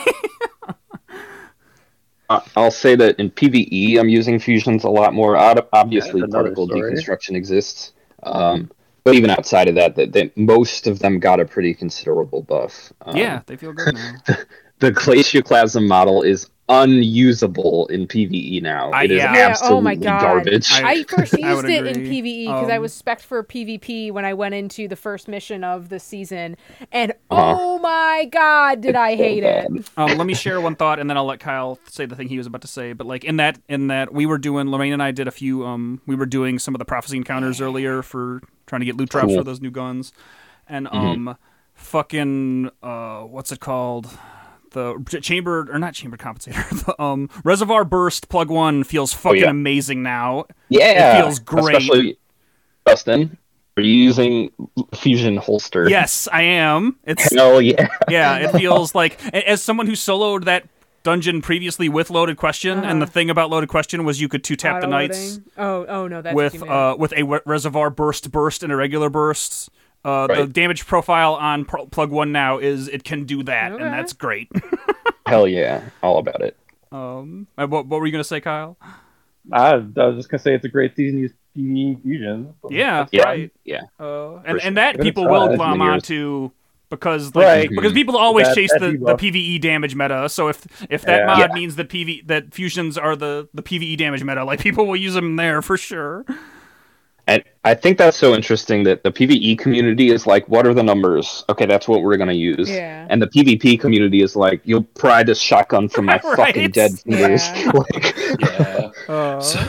Uh, I'll say that in PvE, I'm using fusions a lot more. Ob- Obviously, That's another particle story. deconstruction exists, um, but even outside of that, that, that most of them got a pretty considerable buff. Um, Yeah, they feel good now. the glacioclasm model is unusable in PvE now. I- It is yeah. Yeah, absolutely oh my God. garbage. I- I first I used would it in agree. PvE because I Um, was spec'd for PvP when I went into the first mission of the season, and Uh-huh. oh my God, did I hate it! Um, let me share one thought, and then I'll let Kyle say the thing he was about to say. But like in that, in that we were doing, Lorraine and I did a few. Um, we were doing some of the prophecy encounters earlier for trying to get loot drops Cool. for those new guns, and um, fucking uh, what's it called? The ch- chamber or not chamber compensator. The um reservoir burst plug one feels fucking yeah. amazing now. Yeah, It feels great. Especially, Dustin, are you using fusion holster? Yes, I am. It's Hell yeah. yeah. It feels like a- as someone who soloed that dungeon previously with loaded question, Uh-huh. and the thing about loaded question was you could two tap the knights Auto-loading. Oh, oh no, that's with what you meant. uh with a w- reservoir burst burst and a regular burst. Uh, The Right. damage profile on Pro- plug one now is it can do that, Okay. and that's great. Hell yeah. All about it. um, and what what were you gonna say, Kyle? I, I was just gonna say it's a great season to use PvE fusion. Yeah, Yeah. right. Yeah. Uh, and sure. and that Good people try. will That's glom many years. onto because like, Right. because people always That- chase that the, the debuff. PvE damage meta. So if if that Yeah. mod Yeah. means that P V that fusions are the the PvE damage meta, like people will use them there for sure. And I think that's so interesting that the PvE community is like, what are the numbers? Okay, that's what we're going to use. Yeah. And the PvP community is like, you'll pry this shotgun from my Right. fucking dead fingers. Yeah. like, Yeah. Uh, So,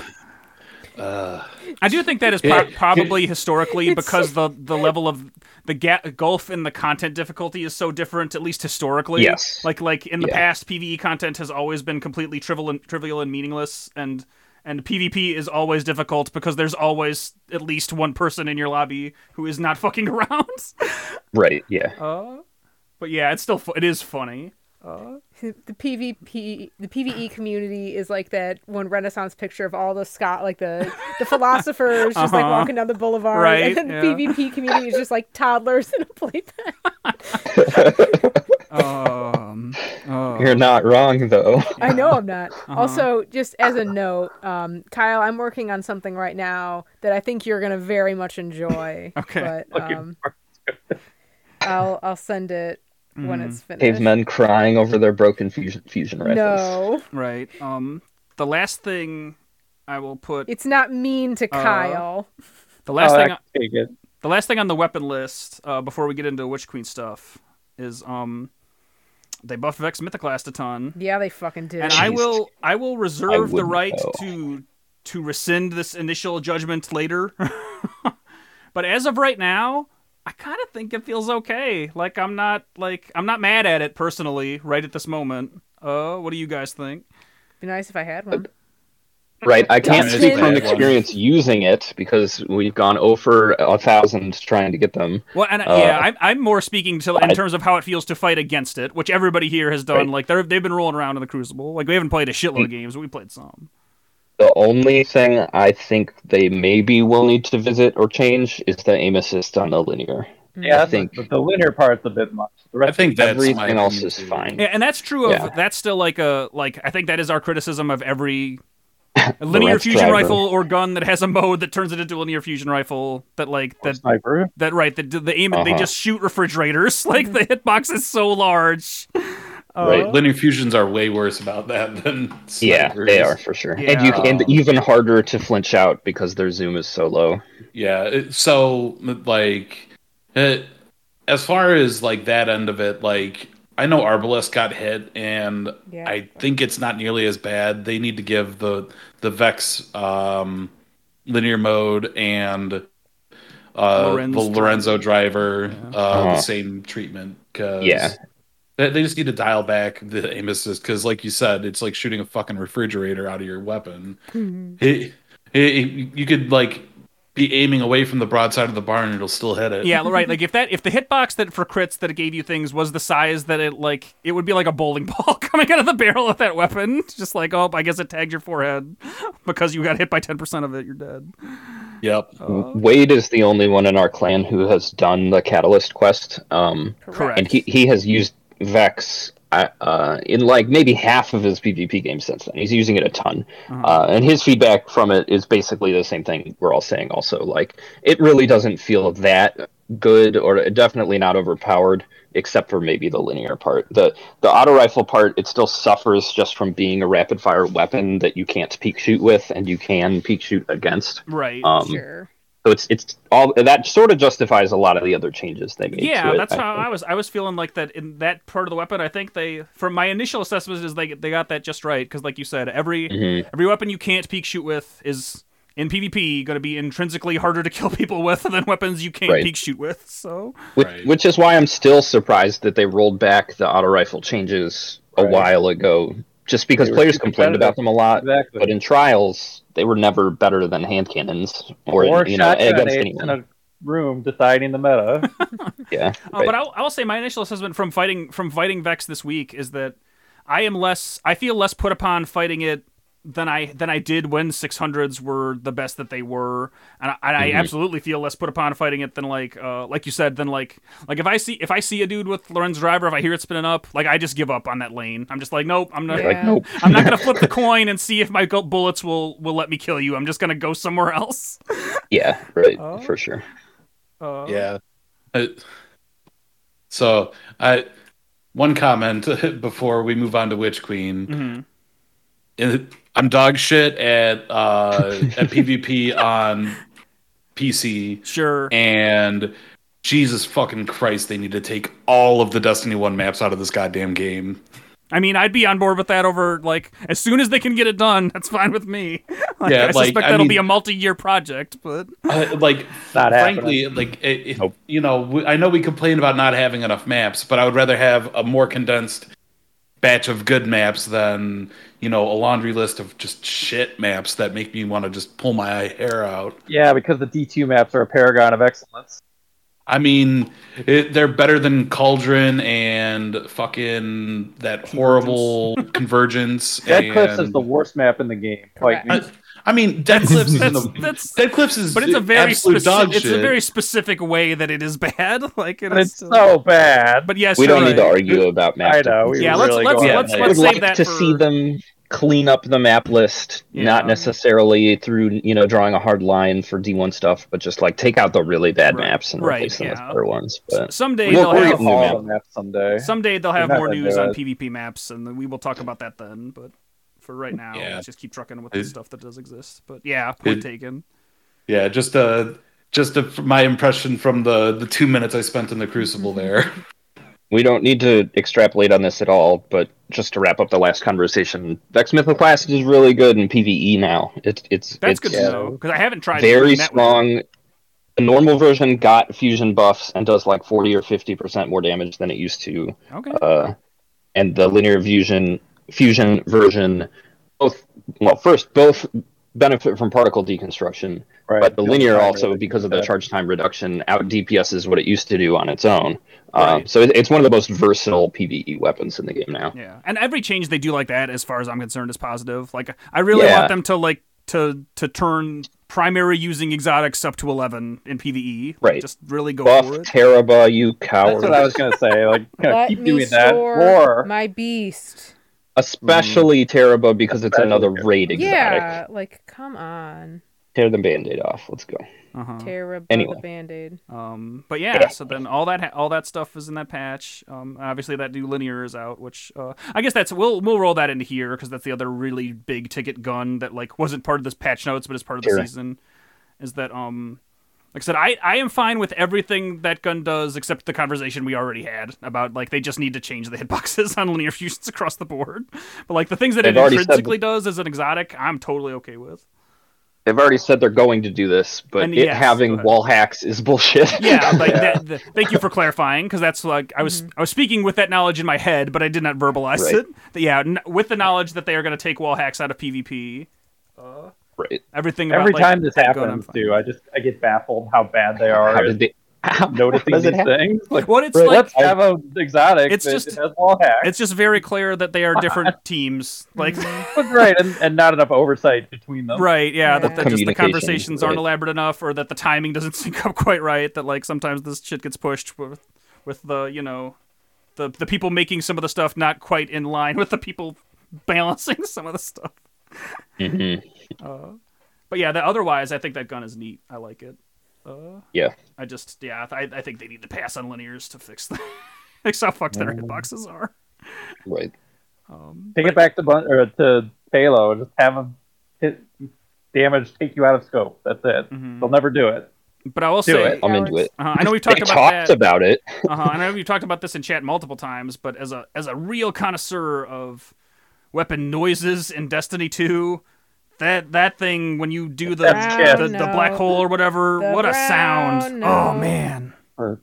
uh, I do think that is pro- Yeah. probably historically because the the level of the ga- gulf in the content difficulty is so different, at least historically. Yes. Like like in the Yeah. past, PvE content has always been completely trivial and trivial and meaningless, and and PvP is always difficult because there's always at least one person in your lobby who is not fucking around. right, yeah. uh, but yeah, it's still fu- it is funny. Uh, the PvP, the PvE community is like that one Renaissance picture of all the Scott, like the the philosophers just like Uh-huh. walking down the boulevard, Right, and then the yeah. PvP community is just like toddlers in a playpen. um, uh, You're not wrong, though. I know I'm not. Uh-huh. Also, just as a note, um, Kyle, I'm working on something right now that I think you're gonna very much enjoy. Okay. But um, I'll I'll send it when Mm. it's finished. Cavemen crying over their broken fusion, fusion rifles. No, right. Um, the last thing I will put it's not mean to Uh, Kyle. the last oh, thing. I can take it. The last thing on the weapon list, uh, before we get into Witch Queen stuff, is um, they buffed Vex Mythoclast a ton. Yeah, they fucking did. And I Jeez. will I will reserve the wouldn't right know. to to rescind this initial judgment later. But as of right now, I kind of think it feels okay. Like I'm not like I'm not mad at it personally right at this moment. Uh, what do you guys think? Be nice if I had one. Right, I can't Dustin. speak from experience using it because we've gone over a thousand trying to get them. Well, and Uh, yeah, I'm I'm more speaking to in I- terms of how it feels to fight against it, which everybody here has done. Right. Like they're they've been rolling around in the Crucible. Like we haven't played a shitload Mm. of games, but we played some. The only thing I think they maybe will need to visit or change is the aim assist on the linear. Yeah, I think but the linear part's a bit much. The I rest think that's my everything else opinion, is too. fine. Yeah, and that's true of Yeah. that's still like a like I think that is our criticism of every linear Lance fusion driver. rifle or gun that has a mode that turns it into a linear fusion rifle that like or that sniper. that right the the aim they Uh-huh. just shoot refrigerators like the hitbox is so large. Uh, Right. Linear fusions are way worse about that than Yeah, snipers. they are for sure. And you Yeah. and even harder to flinch out because their zoom is so low. Yeah, it- so like, it, as far as like that end of it, like I know Arbalest got hit, and Yeah. I think it's not nearly as bad. They need to give the the Vex um, linear mode and uh, Lorenz the Lorenzo driver uh, Uh-huh. the same treatment because Yeah. they, they just need to dial back the aim assist because, like you said, it's like shooting a fucking refrigerator out of your weapon. It, it, you could like be aiming away from the broadside of the barn and it'll still hit it. Yeah, right. Like if that if the hitbox that for crits that it gave you things was the size that it like it would be like a bowling ball coming out of the barrel of that weapon. Just like, oh, I guess it tagged your forehead because you got hit by ten percent of it, you're dead. Yep. Wade is the only one in our clan who has done the Catalyst quest. Um, Correct. and he, he has used Vex uh, uh, in like maybe half of his PvP games since then. He's using it a ton. Uh-huh. Uh, and his feedback from it is basically the same thing we're all saying also. Like, it really doesn't feel that good or definitely not overpowered, except for maybe the linear part. The the auto rifle part, it still suffers just from being a rapid fire weapon that you can't peek shoot with and you can peek shoot against. Right. Um, Sure. So it's it's all that sort of justifies a lot of the other changes they made. Yeah, to it, that's I how think. I was. I was feeling like that in that part of the weapon. I think they, from my initial assessment, is they they got that just right because, like you said, every Mhm. every weapon you can't peek shoot with is in PvP going to be intrinsically harder to kill people with than weapons you can't Right. peek shoot with. So Which, Right. which is why I'm still surprised that they rolled back the auto rifle changes a Right. while ago. Just because They were players too complained about competitive. them a lot, Exactly. but in trials they were never better than hand cannons or, Or you know shotgun against apes anyone. in a room deciding the meta. Yeah, Uh, right. But I'll, I'll say my initial assessment from fighting from fighting Vex this week is that I am less. I feel less put upon fighting it than I than I did when six hundreds were the best that they were, and I, and I Mhm. absolutely feel less put upon fighting it than like uh like you said than like like if I see if I see a dude with Lorenz driver, if I hear it spinning up, like I just give up on that lane. I'm just like, nope, I'm not. Yeah. Like, nope. I'm not gonna flip the coin and see if my go- bullets will will let me kill you. I'm just gonna go somewhere else. Yeah, right, Oh. for sure. Uh, Yeah. Uh, so I one comment before we move on to Witch Queen. mhm. It- I'm dog shit at uh, at PvP on P C, Sure. and Jesus fucking Christ, they need to take all of the Destiny one maps out of this goddamn game. I mean, I'd be on board with that over, like, as soon as they can get it done, that's fine with me. Like, Yeah, I like, suspect I that'll mean- be a multi-year project, but... Uh, like, Not frankly, happening. like, it, it- Nope. you know, we- I know we complain about not having enough maps, but I would rather have a more condensed batch of good maps than, you know, a laundry list of just shit maps that make me want to just pull my hair out. Yeah, because the D two maps are a paragon of excellence. I mean, it, they're better than Cauldron and fucking that horrible Convergence. Dead and, Cliffs is the worst map in the game. Like, Correct. I, I mean, Dead Cliffs is in That's- the, that's- Dead Cliffs is But it's a very absolute dog specific. It's shit. a very specific way that it is bad. Like it but is it's still- so bad. But yes, We you're don't need to right. argue about map I know. We Yeah, were let's really let's going let's on I let's would save like that to for... see them clean up the map list, Yeah. not necessarily through you know drawing a hard line for D one stuff, but just like take out the really bad Right. maps and Right, replace them with yeah. better ones. But Someday We'll- they'll we'll have get new all map. the maps someday. someday they'll have They're not more gonna news do on it. PvP maps, and then we will talk about that then. But for right now, Yeah. let's just keep trucking with the It- stuff that does exist. But yeah, point It- taken. Yeah, just uh just a, my impression from the the two minutes I spent in the Crucible there. we don't need to extrapolate on this at all, but just to wrap up the last conversation, Vex Mythoclast is really good in PvE now. It's it's That's it's good to know because I haven't tried. very doing that with it. strong. The normal version got fusion buffs and does like forty or fifty percent more damage than it used to. Okay. Uh, and the linear fusion fusion version, both well, first both benefit from particle deconstruction, Right. but the Charge linear time also really because of the good. charge time reduction out D P S is what it used to do on its own. Um, Right. so it, it's one of the most versatile PvE weapons in the game now. Yeah, and every change they do like that, as far as I'm concerned, is positive. Like, I really Yeah. want them to like to to turn primary using exotics up to eleven in PvE. Like, Right. just really go Buff for it. Teraba, you coward! That's what I was gonna say. Like, you know, Let keep me doing that, store or my beast. Especially Teraba because it's Especially another Teraba. raid exotic. Yeah, like come on, Tear the band-aid off. Let's go. Uh-huh. tear above Anyway. the band-aid. Um, but yeah, so then all that ha- all that stuff is in that patch. Um, obviously that new linear is out, which uh, I guess that's we'll we'll roll that into here because that's the other really big ticket gun that like wasn't part of this patch notes, but is part of the Sure. season. Is that um, like I said, I I am fine with everything that gun does except the conversation we already had about like they just need to change the hitboxes on linear fusions across the board. But like the things that They've it already said intrinsically does as an exotic, I'm totally okay with. They've already said they're going to do this, but And it yes, go having ahead. wall hacks is bullshit. Yeah, like Yeah. That, the, thank you for clarifying because that's like I was I was speaking with that knowledge in my head, but I did not verbalize Right. it. But yeah, n- with the knowledge that they are going to take wall hacks out of PvP, Right. everything about, every like, time this that gun, I'm happens, fine. too, I just I get baffled how bad they are. How at did they? How, noticing how does it these happen? things. Like, Well, it's right, like let's have an exotic. It's that just- has wall hacks. it's just very clear that they are different teams. Like right, and, and not enough oversight between them. right, yeah, that, that just the Communication, conversations aren't right. elaborate enough, or that the timing doesn't sync up quite right. That like sometimes this shit gets pushed with with the you know the the people making some of the stuff not quite in line with the people balancing some of the stuff. hmm Uh, but yeah, that otherwise, I think that gun is neat. I like it. Uh, Yeah. I just, yeah, I, I think they need to pass on linears to fix the, fix how fucked their hitboxes are. Right. Um, Take it back to bun- or to Halo. Just have them hit damage, take you out of scope. That's it. Mhm. They'll never do it. but I will Do say, it. I'm into it. uh, I know we've They talked about talked that. about it. uh-huh, I know we've talked about this in chat multiple times, but as a as a real connoisseur of weapon noises in Destiny two, that that thing when you do the That's the, good. the black hole or whatever, The what a brown sound! note. Oh man,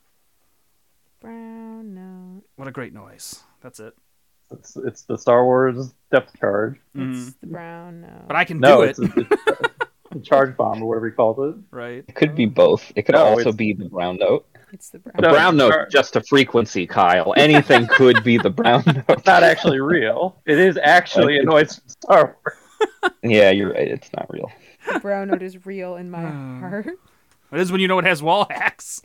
Brown note. what a great noise! That's it. It's, it's the Star Wars depth charge. Mhm. It's the brown note. But I can No, do it, it's, it's, it's a charge bomb or whatever he calls it. right? It could be both. It could No, also it's- be the brown note. It's the brown. The No, brown it's note, char- just a frequency, Kyle. Anything could be the brown note. It's not actually real. It is actually a noise from Star Wars. Yeah, you're right. It's not real. The brown note is real in my Hmm. heart. It is when you know it has wall hacks.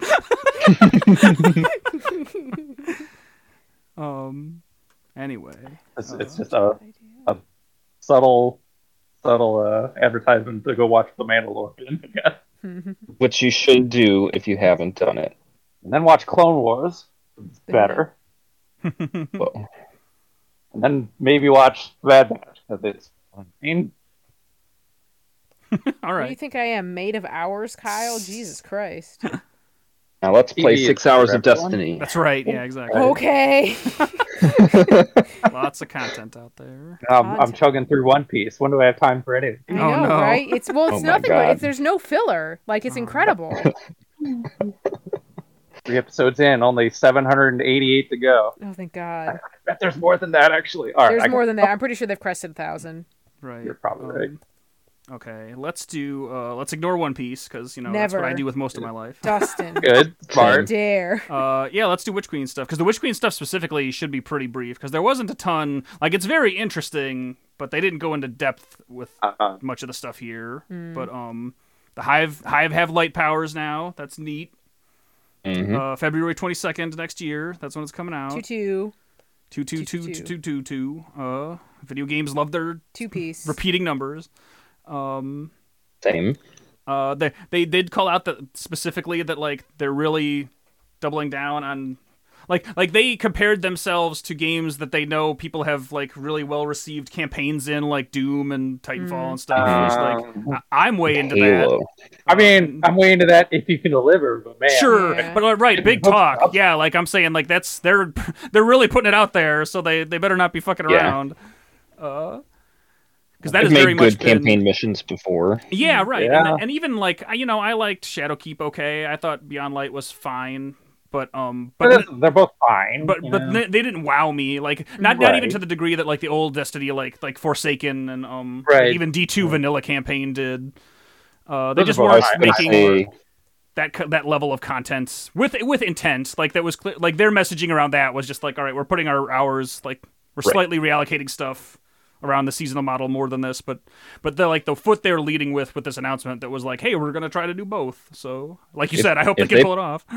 um. Anyway, It's, Uh, it's just a subtle, subtle uh, advertisement to go watch The Mandalorian again. Which you should do if you haven't done it. And then watch Clone Wars. It's better. Well, And then maybe watch Bad Batch because it's fun. all What do you right. think I am, made of hours, Kyle? Jesus Christ. now let's play T V six is hours for of everyone. Destiny. That's right. Yeah, exactly. Okay. Lots of content out there. Um, I'm Content. chugging through One Piece. When do I have time for anything? I Oh, know, no. right? It's well, it's Oh my nothing but God. it's, there's no filler. Like it's incredible. Three episodes in, only seven hundred eighty-eight to go. Oh, thank God. I bet there's more than that, actually. All right, There's I- more than that. I'm pretty sure they've crested a thousand. Right. You're probably right. Um, Okay, let's do. Uh, let's ignore One Piece because you know that's what I Never. do with most of my life. Dustin. Good, smart. Dare. Uh, yeah, let's do Witch Queen stuff because the Witch Queen stuff specifically should be pretty brief because there wasn't a ton. Like it's very interesting, but they didn't go into depth with Uh-huh. much of the stuff here. Hmm. But um, the Hive Hive have light powers now. That's neat. Mhm. Uh, February twenty second next year. That's when it's coming out. Two two. Two two two two, two two two two. Uh, video games love their Two piece. repeating numbers. Um, Same. uh, they they did call out that specifically that like they're really doubling down on like like they compared themselves to games that they know people have like really well received campaigns in, like Doom and Titanfall Mm. and stuff. And it's Um, like I- I'm way into Halo. that. I mean, I'm way into that if you can deliver, but man, Sure, Yeah. but uh, right, big talk. Yeah, like I'm saying, like that's they're they're really putting it out there, so they they better not be fucking Yeah. around. Uh, because that I've is very made good much been- campaign missions before. Yeah, right. Yeah. And, and even like I- you know, I liked Shadowkeep. Okay, I thought Beyond Light was fine, but um, but but they're, they're both fine. but you but know? they, they didn't wow me. Like not not even Right. to the degree that like the old Destiny, like like Forsaken and um, Right. even D two vanilla campaign did. Uh, they Those just are both weren't I was gonna making say, that co- that level of content with with intent. Like that was clear, like their messaging around that was just like, all right, we're putting our hours, like we're Right. slightly reallocating stuff around the seasonal model more than this, but but the like the foot they're leading with with this announcement that was like, hey, we're gonna try to do both. So like you If- said, I hope they if can they- pull it off.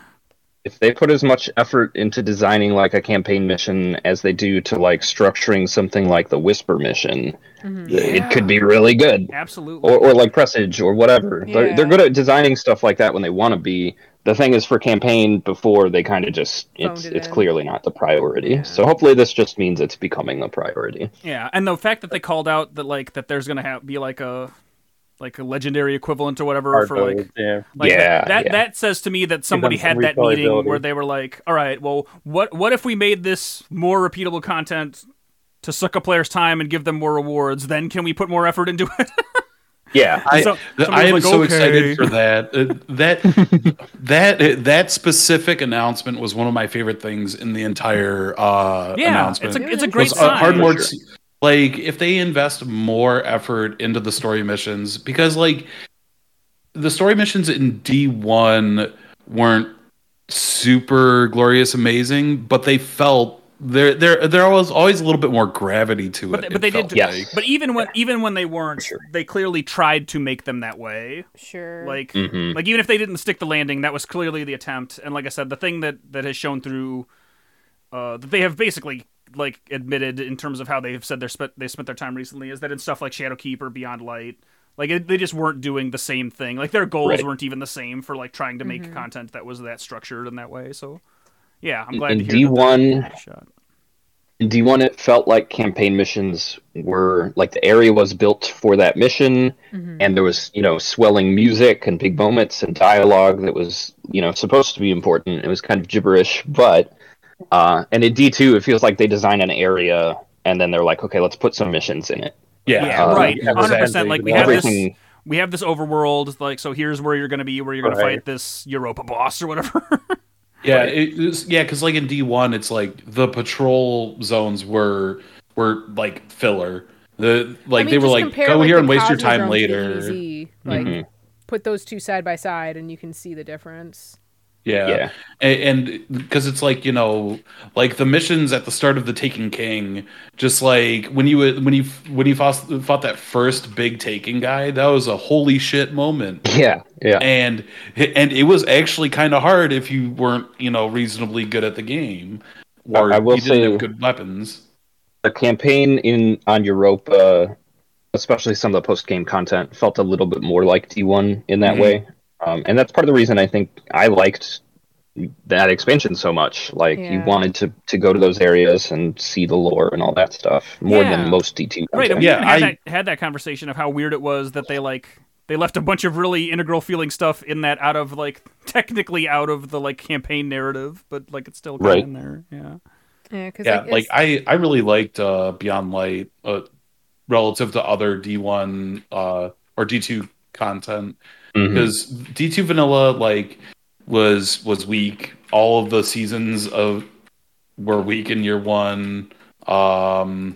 if they put as much effort into designing like a campaign mission as they do to like structuring something like the Whisper mission, it could be really good. Absolutely. Or, or like Presage or whatever. They're, Yeah. they're good at designing stuff like that when they want to be. The thing is, for campaign, before they kind of just it's Phoned it it's in. clearly not the priority. Yeah. So hopefully this just means it's becoming the priority. Yeah, and the fact that they called out that like that there's gonna have be like a like a legendary equivalent or whatever Hard for to- like yeah. Like Yeah, that, that, yeah. that says to me that somebody some had that meeting replayability. where they were like, all right, well, what what if we made this more repeatable content to suck up players' time and give them more rewards? Then can we put more effort into it? Yeah, I, So- th- somebody I was am like, so "Okay." excited for that. Uh, that that uh, that specific announcement was one of my favorite things in the entire uh, yeah, announcement. it's a it's a Was, great Was, uh, sign. hard For mode, sure. like if they invest more effort into the story missions, because like the story missions in D one weren't super glorious, amazing, but they felt there there there was always a little bit more gravity to But it. they- but it they felt did- Yes. like. But even when even when they weren't, sure. they clearly tried to make them that way. Sure. Like Mhm. like even if they didn't stick the landing, that was clearly the attempt. And like I said, the thing that that has shown through uh, that they have basically like admitted in terms of how they've said they spent they spent their time recently is that in stuff like Shadowkeep or Beyond Light, like it, they just weren't doing the same thing. Like their goals Right. weren't even the same for like trying to make Mhm. content that was that structured in that way. So yeah, I'm glad In to hear D one, that they're giving it a shot. In D one, it felt like campaign missions were like the area was built for that mission, Mhm. and there was, you know, swelling music and big moments and dialogue that was, you know, supposed to be important. It was kind of gibberish, but uh, and in D two, it feels like they design an area and then they're like, okay, let's put some missions in it. Yeah, Yeah, Uh, right. yeah, one hundred percent. exactly. Like we have this, Everything, we have this overworld. Like so, here's where you're going to be, where you're going Right. to fight this Europa boss or whatever. Yeah, it, it's- yeah, because like in D one, it's like the patrol zones were were like filler. The like I mean, they were just like compare, go like, here the and waste your Cosmodrome time to the later. E Z. Like Mhm. put those two side by side, and you can see the difference. Yeah, yeah. and because it's like, you know, like the missions at the start of the Taken King, just like when you when you when you fought, fought that first big Taken guy, that was a holy shit moment. Yeah, yeah. and and it was actually kind of hard if you weren't, you know, reasonably good at the game, or I- I will you didn't say- have good weapons. The campaign in on Europa, especially some of the post game content, felt a little bit more like D one in that Mhm. way, um, and that's part of the reason I think I liked that expansion so much. Like you Yeah. wanted to to go to those areas and see the lore and all that stuff more Yeah. than most D two. Right, and content. we Yeah, even had I- that had that conversation of how weird it was that they like they left a bunch of really integral feeling stuff in that out of like technically out of the like campaign narrative, but like it's still kind of Right. in there. Yeah. Yeah, because Yeah, like, like it's- I I really liked uh, Beyond Light uh, relative to other D one uh, or D two content, Mhm. because D two vanilla like was was weak. All of the seasons of were weak in year one. Um,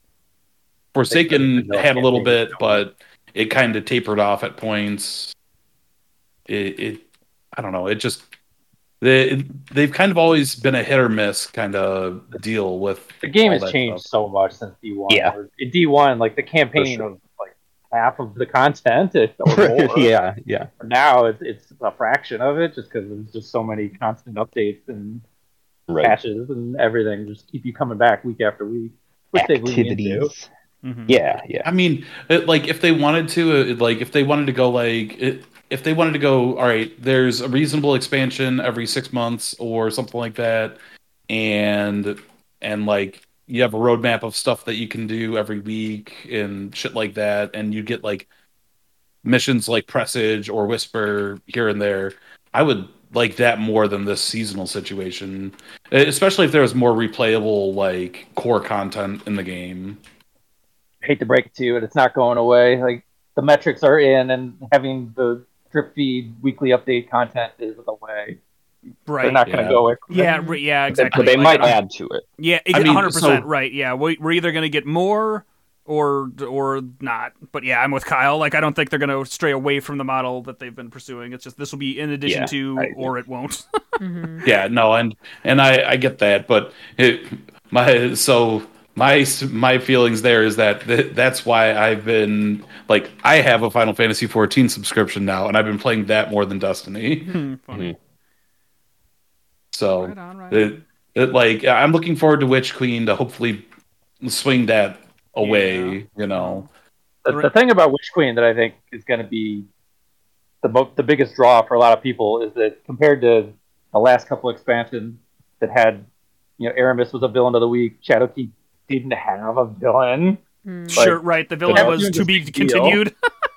Forsaken vanilla had a little campaign. bit, but it kind of tapered off at points. It, it I don't know. It just they they've kind of always been a hit or miss kind of deal with The game all has that changed stuff. so much since D one. Yeah. Or- In D one, like the campaign sure. of like half of the content, if or more. yeah, yeah. Now it's it's a fraction of it, just because there's just so many constant updates and Right. patches and everything. Just keep you coming back week after week. Which they lean into. Activities. Mhm. Yeah, yeah. I mean, it, like if they wanted to, it, like if they wanted to go like it, if they wanted to go, all right, there's a reasonable expansion every six months or something like that, and and like you have a roadmap of stuff that you can do every week and shit like that, and you get like missions like Presage or Whisper here and there, I would like that more than this seasonal situation, especially if there was more replayable like core content in the game. I hate to break it to you, but it's not going away. Like the metrics are in, and having the drip feed weekly update content is the way. Right. They're not going to Yeah. go away. from Yeah, it. re- yeah, exactly. But they Like, might I- add to it. Yeah, I mean, one hundred percent so- right. Yeah, we, we're either going to get more or or not. But yeah, I'm with Kyle. Like, I don't think they're going to stray away from the model that they've been pursuing. It's just this will be in addition Yeah, to, I agree. or it won't. Mhm. Yeah, no, and and I I get that, but it, my so my my feelings there is that th- that's why I've been like I have a Final Fantasy fourteen subscription now, and I've been playing that more than Destiny. Hmm, Funny. Mhm. So Right on, right it, on. it like I'm looking forward to Witch Queen to hopefully swing that away. Yeah. You know, The, the thing about Witch Queen that I think is going to be the mo- the biggest draw for a lot of people is that compared to the last couple expansions that had, you know, Aramis was a villain of the week, Shadowkeep didn't have a villain. Mm. Sure, right. The villain that was was to a be big deal. continued.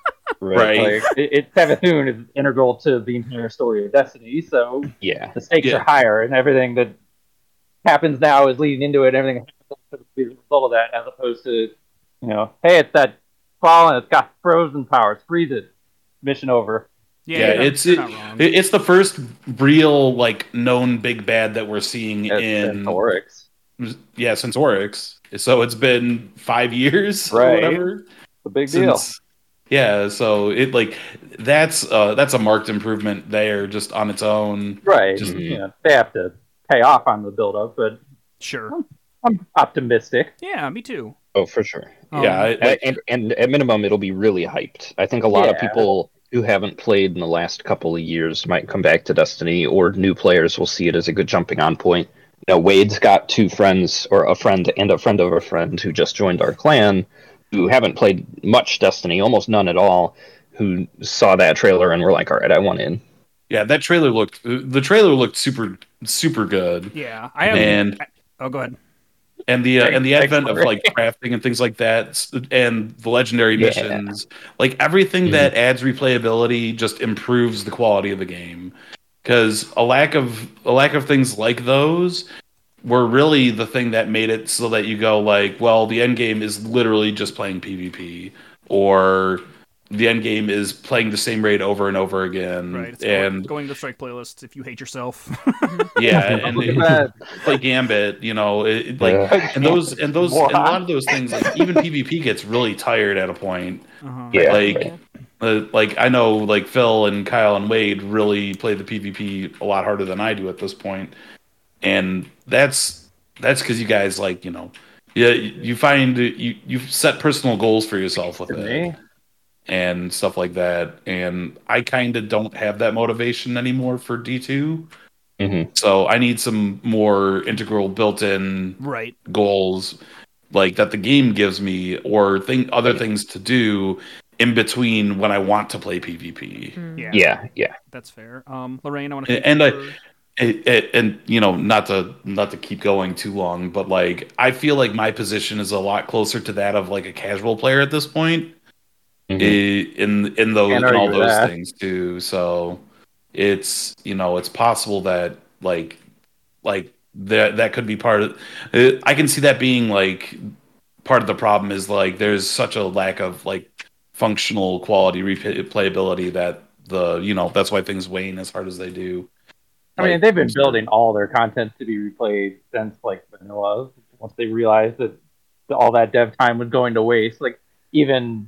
Right. Like, it, it Savathun is integral to the entire story of Destiny, so Yeah. the stakes Yeah. are higher, and everything that happens now is leading into it. And everything that happens will be the result of that, as opposed to, you know, hey, it's that fall and it's got frozen powers, freeze it, mission over. Yeah, Yeah, you're not- it's you're it, not wrong. it- it's the first real like known big bad that we're seeing That's in Oryx. yeah since Oryx. So it's been five years or Right. whatever. It's a big deal. Since, yeah, so it like that's uh that's a marked improvement there just on its own. Right. Just- you know, they have to pay off on the build-up, but Sure. I'm optimistic. Yeah, me too. Oh, for sure. Um, yeah, I- And, and, and at minimum, it'll be really hyped. I think a lot of Yeah. people who haven't played in the last couple of years might come back to Destiny, or new players will see it as a good jumping on point. You know, Wade's got two friends, or a friend and a friend of a friend who just joined our clan, who haven't played much Destiny, almost none at all, who saw that trailer and were like, all right, I want in. yeah, that trailer looked the trailer looked super super good. Yeah, I have. And- I- oh, go ahead. And the uh, and the Thanks advent of for- like crafting and things like that, s- and the legendary Yeah. missions, like everything Mhm. that adds replayability just improves the quality of the game. Because a lack of a lack of things like those were really the thing that made it so that you go like, well, the end game is literally just playing PvP, or the end game is playing the same raid over and over again, Right. It's and going to the strike playlist if you hate yourself. yeah, and Look at it- that. play Gambit, you know, it, it, like Yeah. and those and those More and a lot hot. of those things, like even PvP gets really tired at a point. uh-huh. Yeah. Like, uh, like I know, like Phil and Kyle and Wade really play the PvP a lot harder than I do at this point, and that's that's because you guys like you know, yeah, you find you you set personal goals for yourself with To it me, and stuff like that, and I kind of don't have that motivation anymore for D two. Mhm. So I need some more integral built-in Right. goals like that the game gives me, or thing other things to do in between when I want to play PvP. Mm. Yeah. Yeah, yeah. That's fair. Um, Lorraine, I want to. And I- It, it, and you know, not to not to keep going too long, but like I feel like my position is a lot closer to that of like a casual player at this point. Mhm. I- in in those Can't in all argue those that. things too. So it's you know it's possible that like like that that could be part of. It, I can see that being like part of the problem is like there's such a lack of like functional quality replayability that the you know that's why things wane as hard as they do. I mean, Like, they've been building all their content to be replayed since like vanilla. Once they realized that all that dev time was going to waste, like even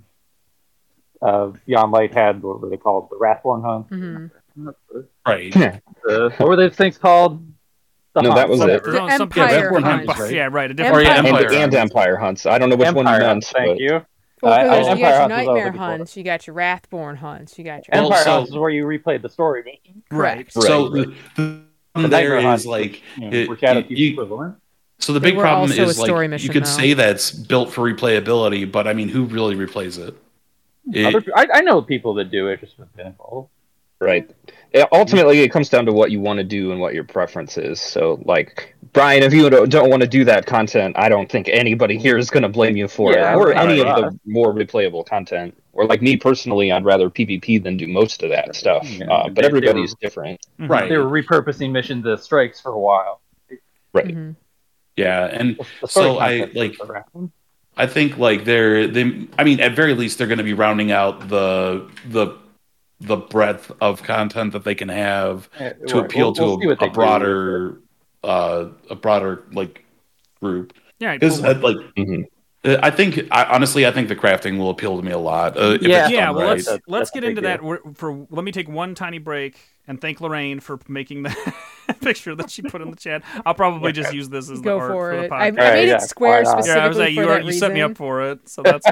uh, Beyond Light had what were they called, the Wrathborn hunt. Mhm. right. The, what were those things called? The No, that hunts, was it. whatever. There's only some- Empire yeah, Everyone Hunt. hunts, right? Yeah, right. A Empire- different. Or yeah, And, Empire and Hunts. Empire Hunts. I don't know which one you Empire meant, hunts, thank but you. Well, Uh, because Empire you got your Hunts was Nightmare always before. hunts, you got your Wrathborn hunts, you got your Well, Empire so- Hunts is where you replayed the story mission. Right. Right, So right. the, The the there Nightmare Hunt, is like which, you know, it- were Shadowkeep's you- equivalent. so the They big were problem also a is like story you mission, could though. say that's built for replayability, but I mean, who really replays it? It- Other, I, I know people that do it just with Pinnacle. Right. It- ultimately, it comes down to what you want to do and what your preference is. So, like, Brian, if you don't, don't want to do that content, I don't think anybody here is going to blame you for Yeah, it, or right, any right. of the more replayable content. Or, like me personally, I'd rather PvP than do most of that stuff. Yeah, uh, they- but they everybody's were- different. Mhm. Right. They were repurposing mission to strikes for a while. Right. Mhm. yeah, and The story so I concept like. was around. I think like they're they. I mean, at very least, they're going to be rounding out the the the breadth of content that they can have Yeah, to right. appeal We'll- we'll see to what a, they a do. broader uh a broader like group. Yeah, Because well, uh, like Mhm. uh, I think I, honestly I think the crafting will appeal to me a lot. Uh, if Yeah. it's yeah. done Well, right. let's That's- let's that's a get big into deal. that. We're, for let me take one tiny break and thank Lorraine for making the picture that she put in the chat. I'll probably just use this as the Go art for for the it. podcast. I, I Alright, made yeah, it square why not? specifically Yeah, I was like, for you, that are, you reason. set me up for it, so that's.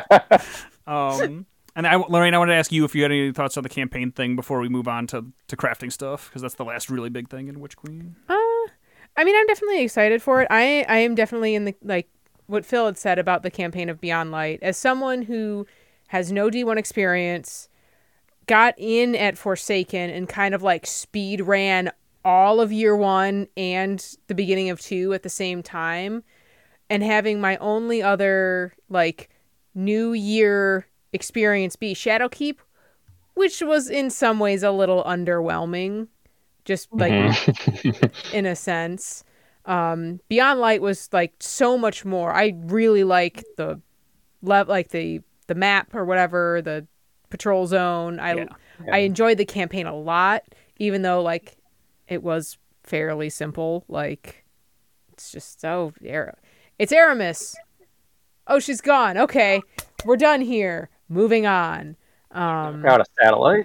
um, and I, Lorraine, I wanted to ask you if you had any thoughts on the campaign thing before we move on to, to crafting stuff, because that's the last really big thing in Witch Queen. Uh, I mean, I'm definitely excited for it. I I am definitely in the like what Phil had said about the campaign of Beyond Light. As someone who has no D one experience, got in at Forsaken and kind of like speed ran all of year one and the beginning of two at the same time, and having my only other like new year experience be Shadowkeep, which was in some ways a little underwhelming, just like Mhm. in a sense. Um, Beyond Light was like so much more. I really like the lev- like the the map or whatever, the patrol zone. I Yeah. I enjoyed the campaign a lot, even though like it was fairly simple. Like it's just so Ara- it's Aramis. Oh, she's gone. Okay, we're done here. Moving on. Um, Got a satellite.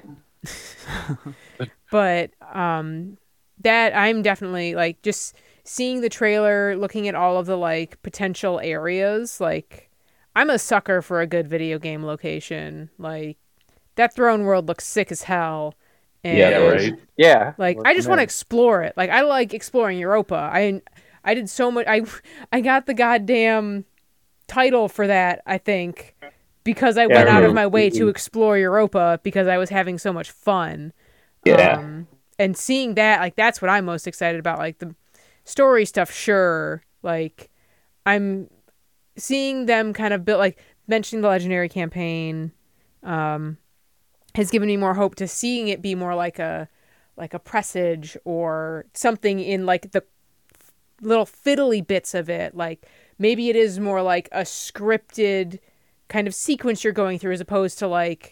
but um that I'm definitely like just seeing the trailer, looking at all of the like potential areas. Like I'm a sucker for a good video game location. Like that throne world looks sick as hell, and Yeah, yeah, it right. Yeah. like I just want to explore it. Like I like exploring Europa. I I did so much. I I got the goddamn title for that, I think, because I Yeah, went I out of remember. my way to explore Europa because I was having so much fun. Yeah. Um, and seeing that, like, that's what I'm most excited about. Like, the story stuff, sure. Like, I'm seeing them kind of build, like, mentioning the Legendary campaign um, has given me more hope to seeing it be more like a, like a presage or something in, like, the little fiddly bits of it. Like, maybe it is more like a scripted kind of sequence you're going through as opposed to, like,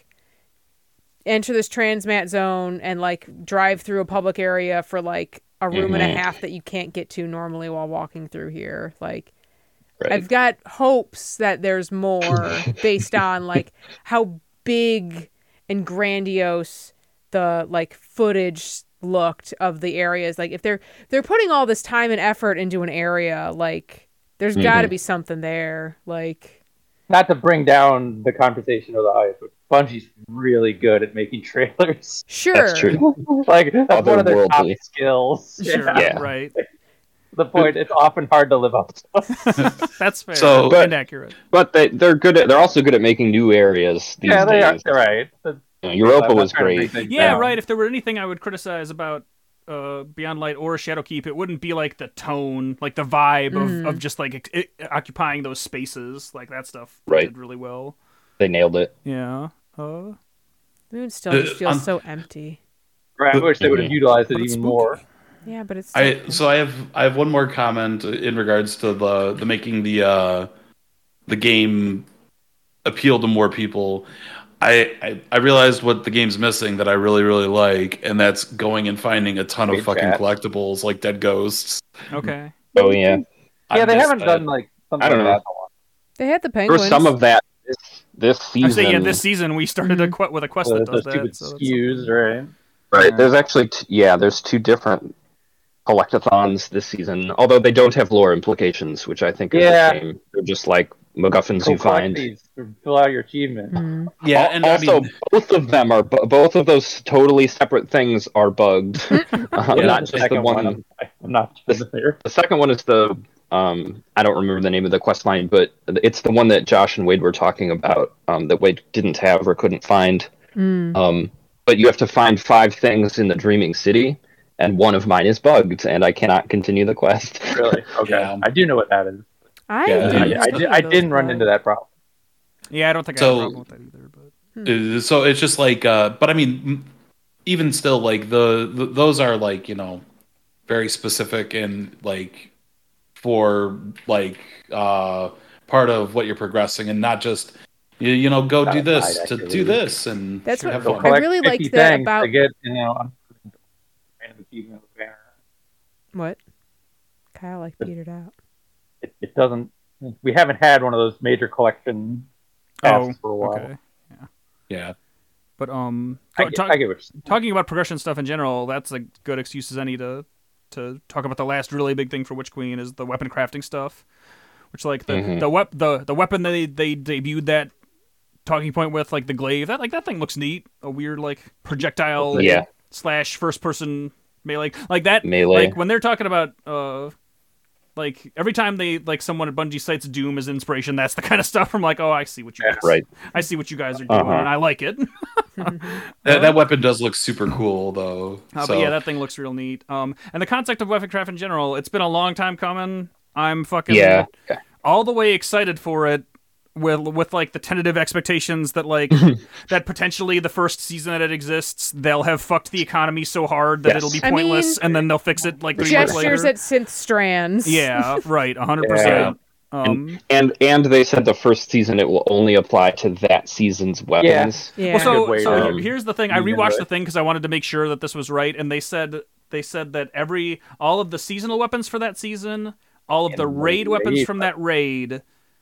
enter this transmat zone and like drive through a public area for like a room and a Mhm. half that you can't get to normally while walking through here. Like Right. I've got hopes that there's more based on like how big and grandiose the like footage looked of the areas. Like if they're they're putting all this time and effort into an area, like there's got to Mhm. be something there. Like Not to bring down the conversation of the hype, but Bungie's really good at making trailers. sure. That's true. Like that's one of their top Otherworldly. skills. Sure, Yeah. right. The point it's often hard to live up to. That's fair So- But- and accurate. But they they're good at they're also good at making new areas these yeah, they are days. they're right. But You know, Europa I'm not was trying to great. bring things Yeah, down. right. If there were anything I would criticize about uh, Beyond Light or Shadowkeep, it wouldn't be like the tone, like the vibe Mhm. of, of just like ex- it, occupying those spaces. Like that stuff Right. did really well. They nailed it. Yeah. Uh, The moon still Uh, just feels um, so empty. Right, I wish they would have Mhm. utilized it But it's even spooky. more. Yeah, but it's still I empty. so I have I have one more comment in regards to the the making the uh, the game appeal to more people. I, I I realized what the game's missing that I really really like, and that's going and finding a ton of Great fucking chat. collectibles like dead ghosts. okay. Oh yeah. I Yeah, they missed haven't that. done like something I don't like know. that. in a while. They had the There penguins. was some of that this this I season. say yeah. This season we started a Mhm. que- with a quest The, that the does stupid that. So that's skews, right? Right. Yeah. There's actually t- yeah, there's two different collectathons this season, although they don't have lore implications, which I think is Yeah. a shame. They're just like MacGuffins Go you collect find. these to fill out your achievement. Mhm. Yeah, Al- and also I mean, both of them are bu- both of those totally separate things are bugged. uh, Yeah, not the just the second one. I'm, I'm not familiar. The second one is the Um, I don't remember the name of the quest line, but it's the one that Josh and Wade were talking about um, that Wade didn't have or couldn't find. Mm. Um, but you have to find five things in the Dreaming City, and one of mine is bugged, and I cannot continue the quest. Really? Okay. Yeah. I do know what that is. I, Yeah, didn't I, use I, any did, of I those didn't run bugs. into that problem. Yeah, I don't think I So- have a problem with that either. But Uh, So it's just like, uh, but I mean, m- even still, like the, the those are like you know, very specific and like for like uh part of what you're progressing, and not just you, you know go Not do a this side to activity. do this and That's sure, what- have Go I fun. collect really liked fifty that things about- to get, you know, random achievement with banner. What? Kyle like petered out. It, it doesn't. We haven't had one of those major collection tasks oh, for a while. okay. Yeah. But um, I, ta- get, talk- I get what you're saying. talking about progression stuff in general, that's a good excuse as any to to talk about the last really big thing for Witch Queen is the weapon crafting stuff, which like the Mhm. the wep- the the weapon they they debuted that talking point with, like the glaive, that like that thing looks neat, a weird like projectile Yeah. slash first person melee like that. Melee. Like when they're talking about uh. Like every time they like someone at Bungie cites Doom as inspiration, that's the kind of stuff. I'm like, oh, I see what you guys, Right. I see what you guys are doing, Uh-huh. and I like it. That, that weapon does look super cool, though. Uh, so, but yeah, that thing looks real neat. Um, and the concept of weapon craft in general, it's been a long time coming. I'm fucking Yeah. all the way excited for it. With with like the tentative expectations that like that potentially the first season that it exists, they'll have fucked the economy so hard that Yes. it'll be I pointless, mean, and then they'll fix it like three months Gestures later. at synth strands. Yeah, right, a hundred percent. Um, And and they said the first season it will only apply to that season's weapons. Yeah. Well, so, Good way so to, here- here's the thing. I lean into rewatched it. the thing because I wanted to make sure that this was right, and they said they said that every all of the seasonal weapons for that season, all of And the the raid weapons raid from that raid,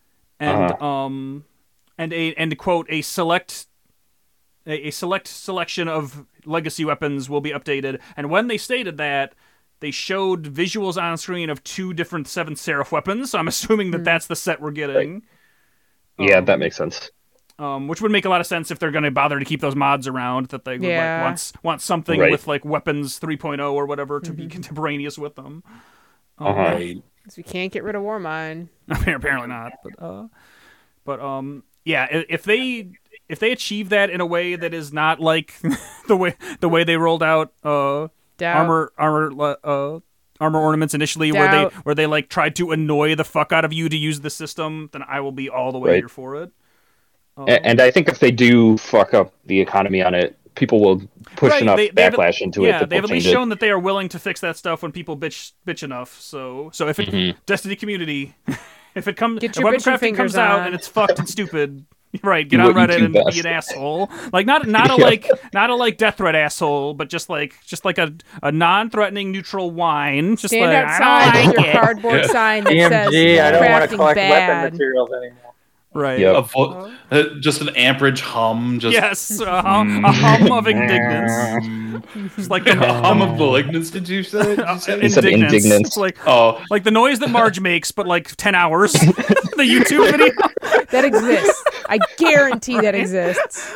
and um, and a and quote a select a, a select selection of legacy weapons will be updated. And when they stated that, they showed visuals on screen of two different Seventh Seraph weapons. So I'm assuming that that's the set we're getting. Yeah, Um, that makes sense. Um, which would make a lot of sense if they're going to bother to keep those mods around, that they would Yeah. like, want, want something Right. with like weapons three point oh or whatever to be contemporaneous with them. Um, Uh-huh. right. 'Cause we can't get rid of Warmind. Apparently not, but uh, but um, yeah, i- if they if they achieve that in a way that is not like the way the way they rolled out uh Doubt. armor armor uh armor ornaments initially, where Doubt. they where they like tried to annoy the fuck out of you to use the system, then I will be all the way Right. here for it. Um, A- And I think if they do fuck up the economy on it, people will push Right, enough they- they have- backlash into it yeah, that they've they'll at least change it. shown that they are willing to fix that stuff when people bitch bitch enough. So, so if it Mhm. Destiny community, if it comes, Get if your weapon bitching crafting fingers comes out on. and it's fucked and stupid, right? Get Do on what you Reddit do and be best. an asshole. Like not not a Yeah. like not a like death threat asshole, but just like just like a, a non-threatening neutral whine. Just Stand like I outside don't with like your it. cardboard sign that D M G, says I don't want to crafting collect bad. weapon materials anymore. Right. Yep. A vo- uh, just an amperage hum. Just Yes, a hum, a hum of indignance. It's like the a hum of malignance. Did you say? Did you say? He said indignance. indignance. It's like Oh, like the noise that Marge makes, but like ten hours. The YouTube video. That exists. I guarantee that exists.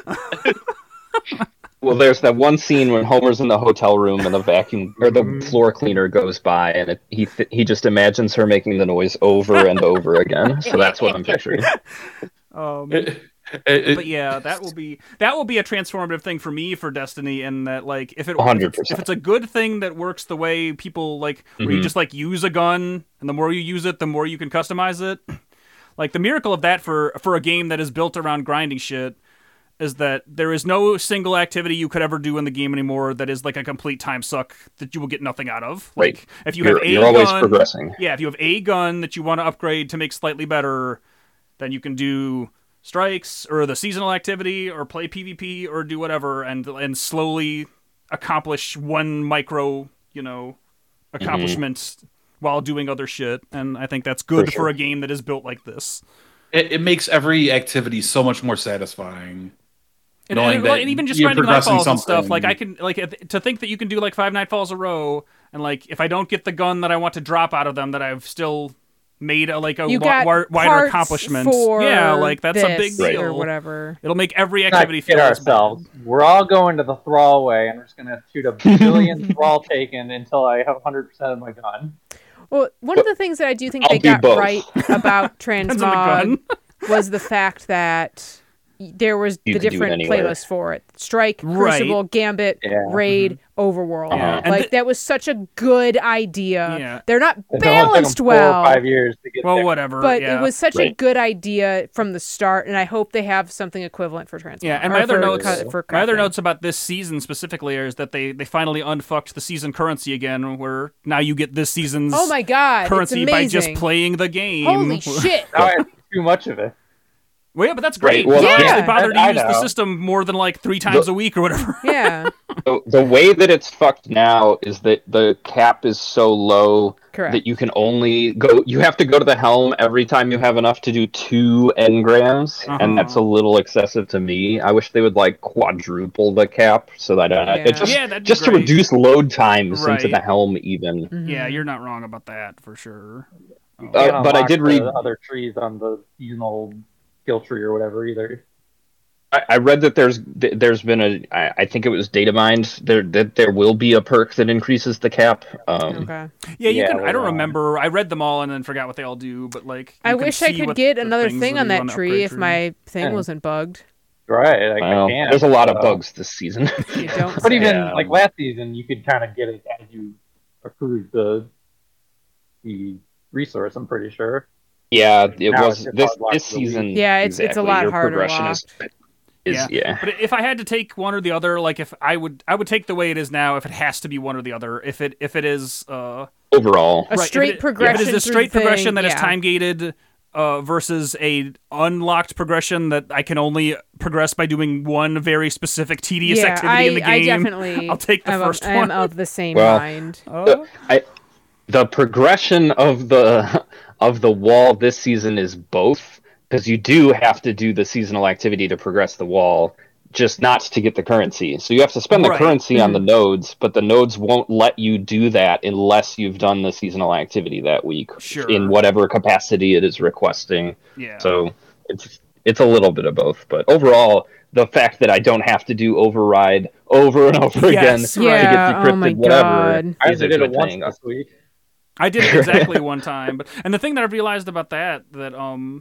Well, there's that one scene when Homer's in the hotel room and the vacuum or the floor cleaner goes by, and it, he th- he just imagines her making the noise over and over again. So that's what I'm picturing. Um, it, it, but yeah, that will be that will be a transformative thing for me for Destiny, and that like if it one hundred if it's, if percent. it's a good thing that works the way people like, where you Mhm. just like use a gun, and the more you use it, the more you can customize it. Like the miracle of that for for a game that is built around grinding shit is that there is no single activity you could ever do in the game anymore that is like a complete time suck that you will get nothing out of. Right. Like if you You're, have a you're always gun, progressing. yeah, if you have a gun that you want to upgrade to make slightly better, then you can do strikes or the seasonal activity or play PvP or do whatever and and slowly accomplish one micro, you know, accomplishment while doing other shit. And I think that's good For for, sure. a game that is built like this. it, it makes every activity so much more satisfying. And, Knowing and, that and even just you're grinding progressing nightfalls and stuff, something. like I can like if- to think that you can do like five nightfalls a row, and like if I don't get the gun that I want to drop out of them, that I've still made a like a You wa- got wa- wider parts accomplishment. for Yeah, like that's a big this deal. or whatever. It'll make every Not activity kid feel less bad. ourselves. We're all going to the thrall way, and we're just gonna shoot a billion thrall taken until I have one hundred percent of my gun. Well, one of the things that I do think I'll they do got both. right about Depends on the gun. Transmog was the fact that there was You the could do it different anywhere. playlists for it. Strike, Right. Crucible, Gambit, Yeah. Raid, Overworld. Yeah. And Like, the- that was such a good idea. Yeah. They're not It only took them balanced four well. or five years to get Well, there. whatever. But yeah. it was such a Right. good idea from the start, and I hope they have something equivalent for Transmog. Yeah, and or my other for notes, cu- for my other crafting. notes about this season specifically is that they, they finally unfucked the season currency again, where now you get this season's Oh my god, currency it's by amazing. just playing the game. Holy shit! Now I have too much of it. Well, yeah, but that's great. Right, well, They yeah. actually bother to I use the know. system more than like three times The- a week or whatever. Yeah, The, the way that it's fucked now is that the cap is so low correct. that you can only go. You have to go to the helm every time you have enough to do two engrams, Uh-huh. and that's a little excessive to me. I wish they would like quadruple the cap so that uh, Yeah. it just Yeah, that'd be just to great. reduce load times Right. into the helm even. Mhm. Yeah, you're not wrong about that for sure. You Uh, can't but I unlock did the read- other trees on the seasonal skill tree or whatever either. I, I read that there's th- there's been a I, I think it was data mined there that there will be a perk that increases the cap. Um, Okay. Yeah, you Yeah, can. I don't well, remember. I read them all and then forgot what they all do. But like, you I can wish I see could what get the another things thing on you that want to tree upgrade if tree. my thing Yeah. wasn't bugged. Right. I, well, I can't. there's a lot of so- bugs this season. You don't. But say. even Yeah. like last season, you could kind of get it as you accrued the the resource. I'm pretty sure. Yeah, it Now was it's just this hard locked this for the week. season. Yeah, it's- it's a exactly, lot your harder progression is, is Yeah. yeah. But if I had to take one or the other, like if I would, I would take the way it is now. If it has to be one or the other, if it if it is uh, Overall, A right, straight if it, progression If it is a through straight the progression thing, that is yeah. time gated uh, versus a unlocked progression that I can only progress by doing one very specific tedious yeah, activity I, in the I game. definitely. I'll take the am first of, one. I'm of the same Well, mind. Uh, I, the progression of the of the wall this season is both, because you do have to do the seasonal activity to progress the wall, just not to get the currency. So you have to spend the Right. currency on the Mm-hmm. nodes, but the nodes won't let you do that unless you've done the seasonal activity that week Sure. in whatever capacity it is requesting. yeah. So it's it's a little bit of both, but overall, the fact that I don't have to do override over and over Yes, again right. to get Yeah, decrypted, oh my whatever, God. I is a only did it good once thing. this week. I did it exactly one time, but and the thing that I've realized about that that um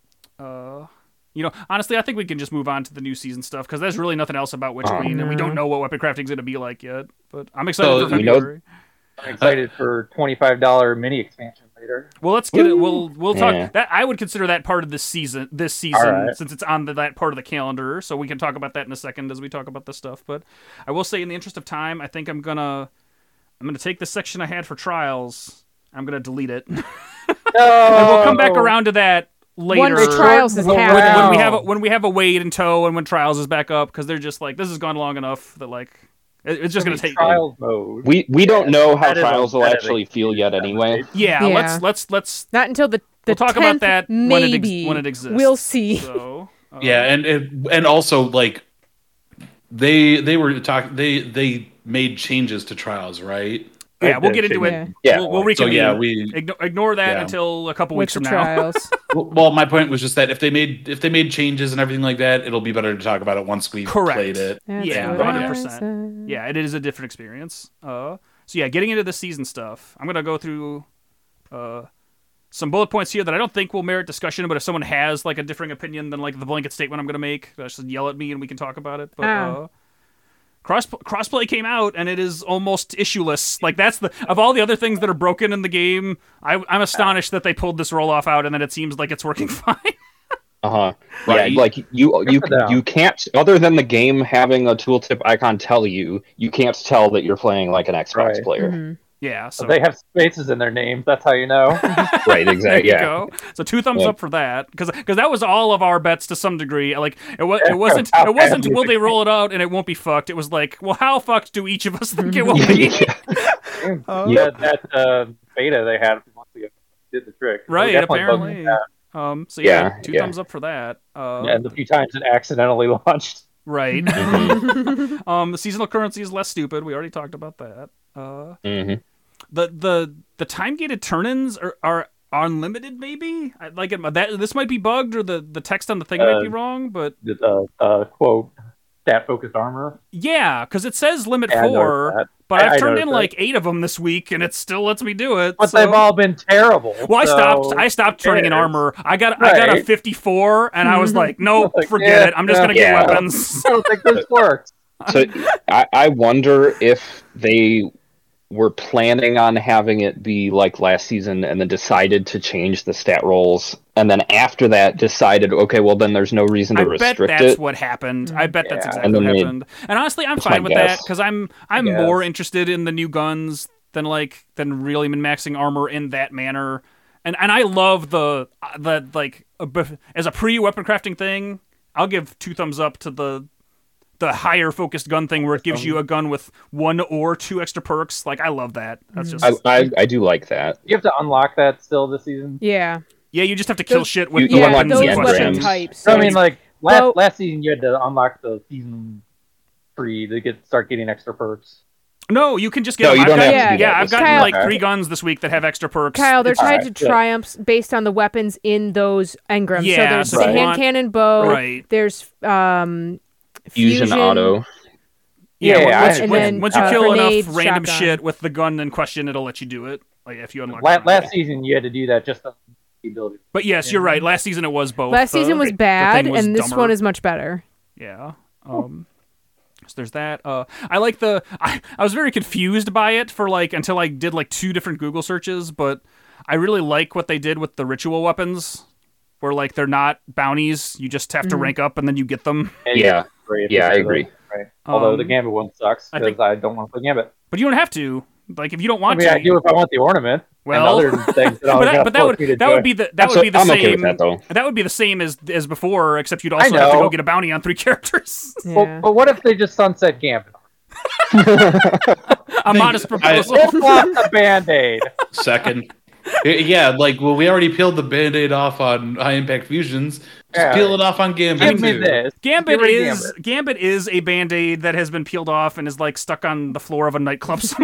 uh you know honestly I think we can just move on to the new season stuff because there's really nothing else about Witch Uh, Queen and we no. don't know what weapon crafting is going to be like yet. But I'm excited So, for you know- February. I'm excited for twenty-five dollar mini expansion later. Well, let's get it. We'll we'll talk Yeah. that. I would consider that part of this season. This season, Alright. since it's on the, that part of the calendar, so we can talk about that in a second as we talk about this stuff. But I will say, in the interest of time, I think I'm gonna I'm gonna take the section I had for trials. I'm gonna delete it, and No, we'll come back around to that later. Once trials is When- when, happening. when we have a, when we have a wade in tow and when trials is back up, because they're just like this has gone long enough that like it, it's just gonna take. trials mode. We we don't know how That is a- trials will that is a actually feel yet anyway. Yeah, Yeah. let's let's let's Not until the the we'll talk about tenth, that when it ex- maybe when it exists. We'll see. So uh, Yeah, and and, and also like they they were talking they they made changes to trials, right? yeah, we'll get into it. Yeah. Yeah. We'll, we'll So reconvene. yeah, we Igno- ignore that Yeah. until a couple weeks With the from now. trials. well, my point was just that if they made if they made changes and everything like that, it'll be better to talk about it once we've Correct. played it. That's Yeah, what one I hundred percent. said. Yeah, it is a different experience. Uh, so yeah, getting into the season stuff, I'm gonna go through uh, some bullet points here that I don't think will merit discussion. But if someone has like a differing opinion than like the blanket statement I'm gonna make, just yell at me and we can talk about it. But Ah. uh, cross crossplay came out and it is almost issueless. Like that's the of all the other things that are broken in the game. I, I'm astonished that they pulled this roll off out and that it seems like it's working fine. Uh huh. Right. Yeah, like you you for them. you can't, other than the game having a tooltip icon tell you, you can't tell that you're playing like an Xbox Right. player. Mhm. yeah, so They have spaces in their names. That's how you know. Right. there Exactly. you Yeah. go. So two thumbs Yeah. up for that, because that was all of our bets to some degree. Like it was, Yeah, it wasn't, how it wasn't. bad Will is they it? roll it out and it won't be fucked? It was like, well, how fucked do each of us think it will be? Uh, yeah, that uh, beta they had a few months ago did the trick. They Right, definitely bugged apparently. me out. Um. So yeah, Yeah, two yeah. thumbs up for that. Uh, Yeah, and the few times it accidentally launched. Right. Mhm. um. The seasonal currency is less stupid. We already talked about that. Uh. Mhm. The the the time gated turn-ins are, are unlimited. Maybe I, like it, that. This might be bugged or the the text on the thing might Uh, be wrong, but. The uh, uh, quote stat focused armor. Yeah, because it says limit Yeah, I noticed four, that. but I- I've I turned noticed in that. like eight of them this week, and it still lets me do it. But so- they've all been terrible. Well, I so- stopped. I stopped turning in cares? armor. I got I got a Right. fifty-four, and I was like, nope, Like, forget yeah, it. I'm just yeah. gonna get Yeah. weapons. I don't think this works. So I, I wonder if they were planning on having it be like last season and then decided to change the stat rolls, and then after that decided, okay, well then there's no reason to I bet restrict that's it. what happened. I bet that's Yeah. exactly And what then they- happened. And honestly, I'm That's fine my with that guess. because I'm I'm guess. more interested in the new guns than like than really min-maxing armor in that manner. And and I love the the like a bef- as a pre-weapon crafting thing. I'll give two thumbs up to the the higher focused gun thing where it gives you a gun with one or two extra perks. Like I love that. That's just I, I I do like that. You have to unlock that still this season. Yeah. yeah. You just have to kill Those- shit with You- the you Yeah, unlock weapons those in the weapon question. engrams. types. So, I So mean, like last Well- last season, you had to unlock the season free to get start getting extra perks. No, you can just get No, them. you I've don't gotten, have to yeah, do that I've this gotten season. like Okay. three guns this week that have extra perks. Kyle, they're It's- trying Alright, to good. triumphs based on the weapons in those engrams. Yeah, so there's so the if you hand want- cannon bow. Right. There's um, Fusion, fusion auto. Yeah, Yeah, once, I once, understand. once you Uh, kill grenade, enough random shotgun. shit with the gun in question, it'll let you do it. Like if you unlock. La- it. last season, you had to do that just on the ability. But yes, you're right. Last season it was both. Last season The- was the bad, thing was and this dumber. one is much better. Yeah. Um. So there's that. Uh, I like the. I, I was very confused by it for like until I did like two different Google searches, but I really like what they did with the ritual weapons, where like they're not bounties. You just have to Mhm. rank up and then you get them. And Yeah. great Yeah, I addition to agree. those, Right. Although the Um, Gambit one sucks I because think- I, don't want to play Gambit. But you don't have to. Like if you don't I want mean, to. I do if I want the ornament. Well, and other things that, but that, but that would that would be the that That's would be the I'm same. okay with that, though. That would be the same as as before, except you'd also I have to know. go get a bounty on three characters. Yeah. But, but what if they just sunset Gambit? A modest proposal. Rip off the Band-Aid. Second. Yeah, like, well, we already peeled the band-aid off on high impact fusions. Just Yeah. peel it off on Gambit. Give me too. this. Gambit Get rid of is Gambit. Gambit is a band-aid that has been peeled off and is like stuck on the floor of a nightclub somewhere.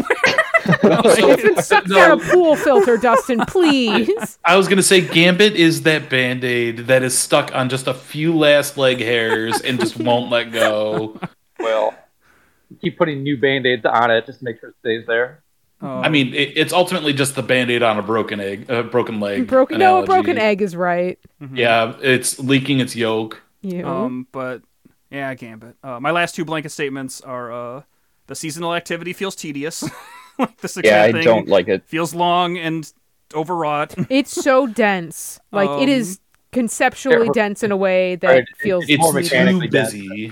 It's been stuck No. down a pool filter, Dustin. Please. I was gonna say Gambit is that band-aid that is stuck on just a few last leg hairs and just won't let go. Well, keep putting new Band-Aids on it just to make sure it stays there. Um, I mean, it, it's ultimately just the band-aid on a broken egg, a broken leg. Broken. No, a analogy. broken egg is right. Yeah, it's leaking its yolk. You. um, but yeah, Gambit. Uh, my last two blanket statements are: uh, the seasonal activity feels tedious. Like the six Yeah, I thing don't like it. feels long and overwrought. It's so dense. Like it Um, is conceptually Yeah. dense in a way that Right. feels. It's more It's mechanically too dense. busy.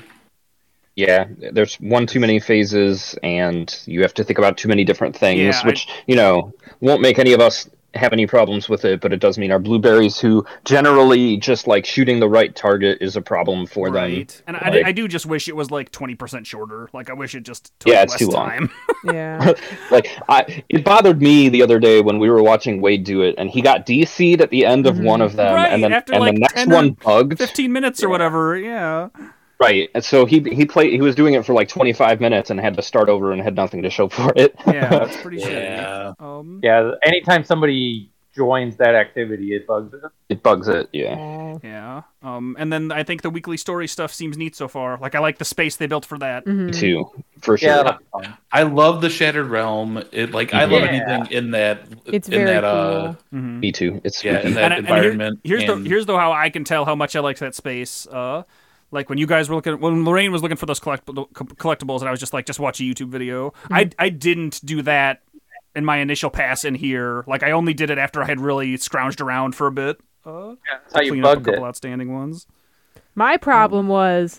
Yeah, there's one too many phases, and you have to think about too many different things, Yeah, I- which, you know, won't make any of us have any problems with it, but it does mean our blueberries, who generally just like shooting the right target, is a problem for them. Right. And I, Like- I do just wish it was like twenty percent shorter. Like I wish it just took Yeah, it's less too long. time. Yeah. Like, I, it bothered me the other day when we were watching Wade do it, and he got D C'd at the end of one of them, Right, and then after, and like, the next ten or one bugged. fifteen minutes or whatever. Yeah. Right, and so he he played. He was doing it for like twenty-five minutes and had to start over and had nothing to show for it. Yeah, that's pretty Yeah. shitty. Um, Yeah, anytime somebody joins that activity, it bugs it. It bugs it. Yeah. Oh. Yeah. Um, and then I think the weekly story stuff seems neat so far. Like I like the space they built for that. Mhm. Me too, for sure. Yeah, that'll be fun. I love the Shattered Realm. It like I love Yeah. anything in that. It's in very that, uh, cool. Mhm. Me too. It's Yeah, spooky. in that And, and here- environment. here's and- the here's the how I can tell how much I liked that space. Uh, like when you guys were looking, when Lorraine was looking for those collect, collectibles, and I was just like, just watch a YouTube video. I I didn't do that in my initial pass in here. Like I only did it after I had really scrounged around for a bit. Uh, Yeah, that's how you clean up a bugged it. couple outstanding ones. My problem was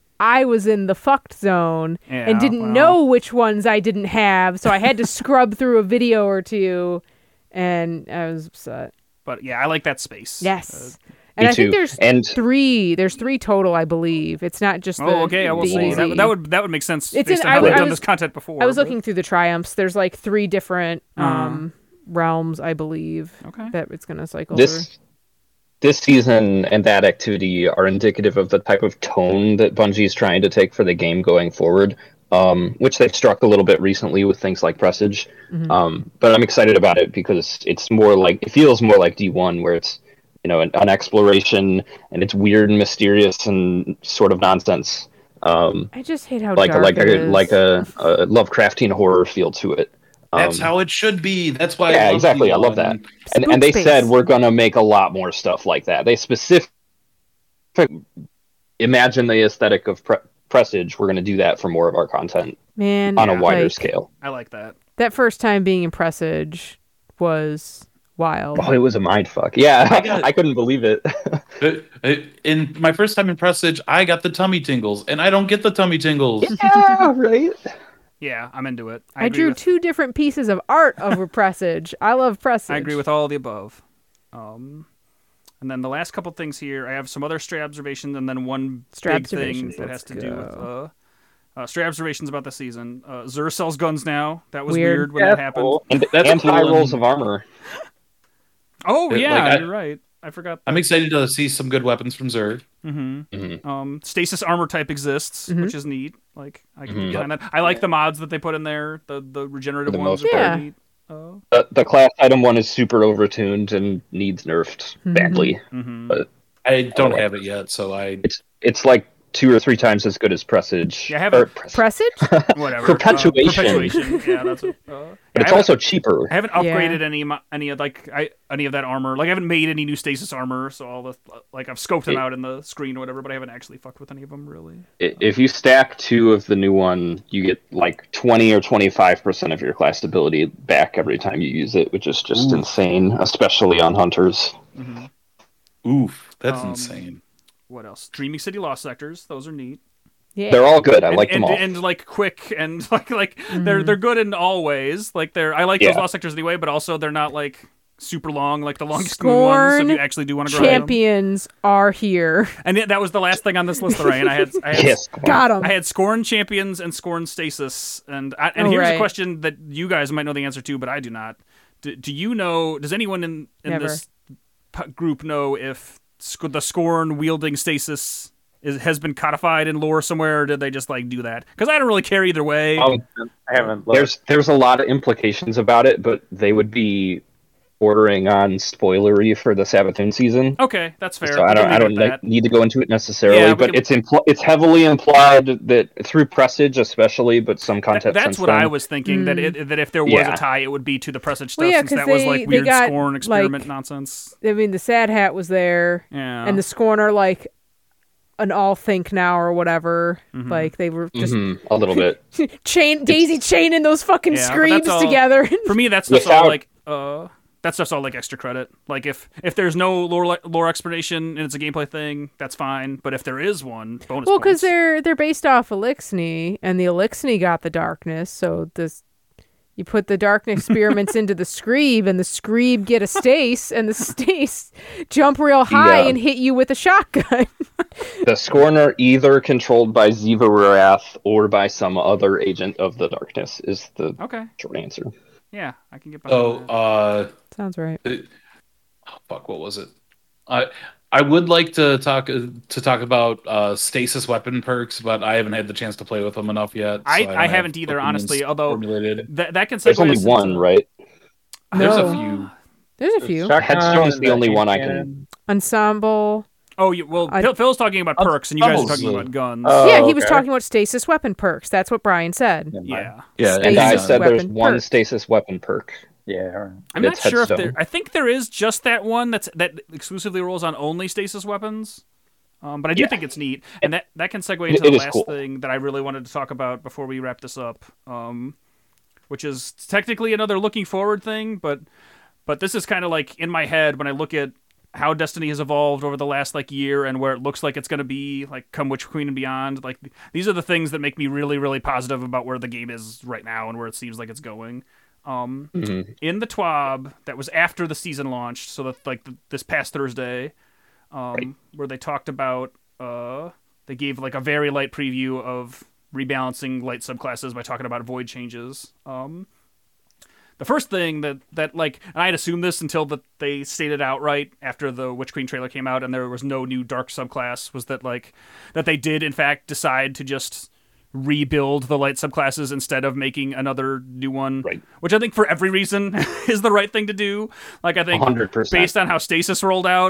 I was in the fucked zone Yeah, and didn't well. know which ones I didn't have, so I had to scrub through a video or two, and I was upset. But yeah, I like that space. Yes. Uh, and Me I think too. there's And- three. There's three total, I believe. It's not just the, oh, okay. I will the see. easy. That, that would that would make sense It's based in- on how I- they've I done was- this content before. I was but- looking through the triumphs. There's like three different Uh-huh. um, realms, I believe, Okay. that it's going to cycle This this season and that activity are indicative of the type of tone that Bungie's trying to take for the game going forward, um, which they've struck a little bit recently with things like Presage. Mhm. Um, but I'm excited about it because it's more like it feels more like D one, where it's you know an, an exploration and it's weird and mysterious and sort of nonsense. Um, I just hate how like dark like it a, is. like a, a Lovecraftian horror feel to it. That's Um, how it should be. That's why. I yeah, love exactly. the I love that. one. And Spook and they space. said we're gonna make a lot more stuff like that. They specific imagine the aesthetic of pre- Presage. We're gonna do that for more of our content Man, on a wider like, scale. I like that. That first time being in Presage was wild. Oh, it was a mind fuck. Yeah, I I, got- couldn't believe it. Uh, uh, In my first time in Presage, I got the tummy tingles, and I don't get the tummy tingles. Yeah, right. Yeah, I'm into it. I, I, agree drew with, two different pieces of art over Presage. I love Presage. I agree with all the above. Um, and then the last couple things here, I have some other stray observations, and then one Stray big thing observations, that let's has to do with go. uh, uh, stray observations about the season. Uh, Zur sells guns now. That was Weird. weird, when Yeah, that happened. cool. And, That's and high cool, rolls and- of armor. Oh It- yeah, like, I- you're right. I forgot. I'm excited to see some good weapons from Zerg. hmm Mhm. Um, stasis armor type exists, Mhm. which is neat. Like I can Mhm. get behind that. I like the mods that they put in there. The the regenerative For the ones most are part. pretty neat. Uh, The, the class item one is super overtuned and needs nerfed Mhm. badly. mhm. But- I don't have it yet, so I. It's it's like two or three times as good as Presage. Yeah, I have Or a- Presage. Presage? Whatever. Perpetuation. Uh, perpetuation. Yeah, that's. What, uh, But I it's haven't- also cheaper. I haven't Yeah. upgraded any of my, any of like I any of that armor. Like I haven't made any new stasis armor, so all the like I've scoped them It- out in the screen or whatever, but I haven't actually fucked with any of them really. I- If you stack two of the new one, you get like twenty or twenty-five percent of your class ability back every time you use it, which is just Ooh. insane, especially on hunters. hmm Oof, that's Um, insane. What else? Dreaming City Lost Sectors. Those are neat. Yeah. They're all good. I and, like and, them all. and like quick and like like they're they're good in all ways. Like they're I like those Yeah. Lost Sectors anyway, but also they're not like super long, like the longest moon ones. So Scorn you actually do want to grind them. Champions are here. And yeah, that was the last thing on this list, Lorraine. I had I had Yes. Got them. I had Scorn Champions and Scorn Stasis, and I, and Oh, here's a right. question that you guys might know the answer to, but I do not. Do, do you know? Does anyone in in Never. this p- group know if sc- the Scorn wielding Stasis is, has been codified in lore somewhere, or did they just like do that? Because I don't really care either way. Um, I haven't looked. there's there's a lot of implications about it, but they would be bordering on spoilery for the Sabathun season. Okay, that's fair. So I We don't can I leave don't it like, at that. need to go into it necessarily, Yeah, we but can- it's impl- it's heavily implied that through Presage, especially, but some Th- content. that's since what then. I was thinking. That it that if there was Yeah. a tie, it would be to the Presage stuff, Well, yeah, since 'cause that was they- like they weird got, Scorn experiment like- nonsense. I mean, the Sad Hat was there, Yeah, and the Scorn are like an all think now or whatever. Mm-hmm. Like they were just Mhm, a little bit. chain Daisy chaining those fucking Yeah, but screams that's all- together. for me, that's just all Without- like uh, that stuff's all like extra credit. Like if if there's no lore lore explanation and it's a gameplay thing, that's fine. But if there is one, bonus. Well, points. because they're they're based off Elixni, and the Elixni got the darkness. So this, you put the dark experiments into the Screeb, and the Screeb get a Stace, and the Stace jump real high Yeah. and hit you with a shotgun. The Scorn are either controlled by Ziva Wrath or by some other agent of the darkness. Is the okay. short answer. Yeah, I can get behind So, that. uh, Sounds right. oh, fuck, what was it? I I would like to talk uh, to talk about uh, stasis weapon perks, but I haven't had the chance to play with them enough yet. I- don't I have haven't either, opinions honestly, although- formulated. that that can segue There's only us one, into- right? There's No. a few. There's a few Shotgun Headstone's and the only hand one I cannon. ensemble. Oh, you, well, I- Phil, Phil's talking about perks, and you guys are Oh, talking so- about guns. Oh, yeah, he was okay. talking about stasis weapon perks. That's what Brian said. Never mind. yeah, Yeah, And I Stasis said there's weapon one perk. stasis weapon perk. Yeah. all right. I'm not It's sure if there. Headstone. I think there is just that one that's that exclusively rolls on only stasis weapons. Um, but I do Yeah. think it's neat, and that, that can segue It- into it the is last cool. thing that I really wanted to talk about before we wrap this up, um, which is technically another looking forward thing, but but this is kind of like in my head when I look at how Destiny has evolved over the last like year and where it looks like it's going to be like come Witch Queen and beyond. Like these are the things that make me really really positive about where the game is right now and where it seems like it's going. Um, Mhm. in the TWAB that was after the season launched, so that like the, this past Thursday, um, Right. where they talked about uh, they gave like a very light preview of rebalancing light subclasses by talking about void changes. Um, the first thing that that like, and I had assumed this until that they stated outright after the Witch Queen trailer came out, and there was no new dark subclass, was that like that they did in fact decide to just rebuild the light subclasses instead of making another new one, Right. which I think for every reason is the right thing to do. Like I think one hundred percent. based on how Stasis rolled out,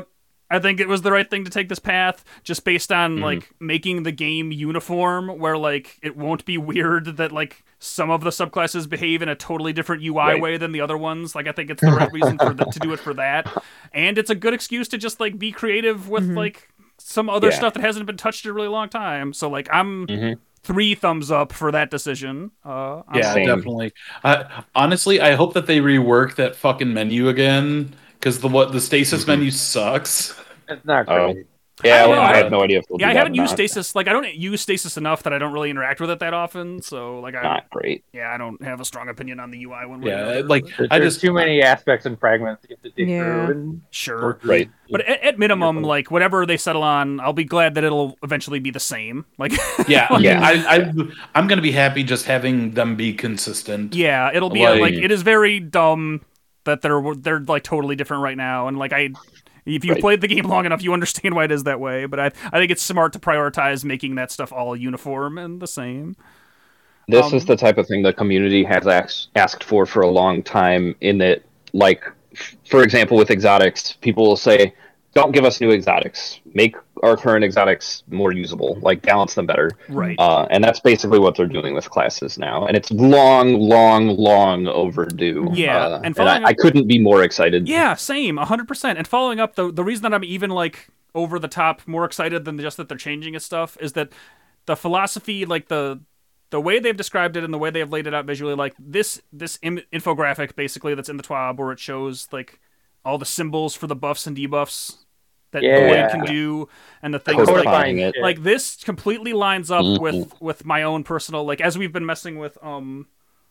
I think it was the right thing to take this path, just based on Mhm. like making the game uniform, where like it won't be weird that like some of the subclasses behave in a totally different U I Right. way than the other ones. Like I think it's the right reason for the, to do it for that, and it's a good excuse to just like be creative with Mhm. like some other Yeah. stuff that hasn't been touched in a really long time. So like I'm Mhm. three thumbs up for that decision. Uh, I'm Yeah, Same. definitely. Uh, honestly, I hope that they rework that fucking menu again because the what the stasis Mhm. menu sucks. It's not Oh. great. Yeah, I don't well, know, I I- have no idea if they'll Yeah, do I that haven't or used not. stasis. Like, I don't use stasis enough that I don't really interact with it that often. So, like, I Not great. yeah, I don't have a strong opinion on the U I one way or Yeah, another. like There- I There's just too many aspects and fragments to get to dig Yeah. through. And sure, Right. but at, at minimum, like whatever they settle on, I'll be glad that it'll eventually be the same. Like, yeah, Yeah. I, I I'm gonna be happy just having them be consistent. yeah, it'll be Like- like it is very dumb that they're they're like totally different right now, and like I. If you've Right. played the game long enough, you understand why it is that way. But I, I think it's smart to prioritize making that stuff all uniform and the same. This Um, is the type of thing the community has asked, asked for for a long time. In that, like, f- for example, with exotics, people will say, "Don't give us new exotics. Make our current exotics more usable. Like, balance them better." Right. Uh, and that's basically what they're doing with classes now, and it's long, long, long overdue. Yeah, uh, and and, following I, I up- couldn't be more excited. Yeah, same, one hundred percent. And following up, the the reason that I'm even like over the top more excited than just that they're changing its stuff is that the philosophy, like the the way they've described it and the way they have laid it out visually, like this this Im- infographic basically that's in the TWAB where it shows like all the symbols for the buffs and debuffs that the Yeah. blade can do, and the things like Codifying it. Yeah. like this completely lines up Mhm. with with my own personal, like as we've been messing with um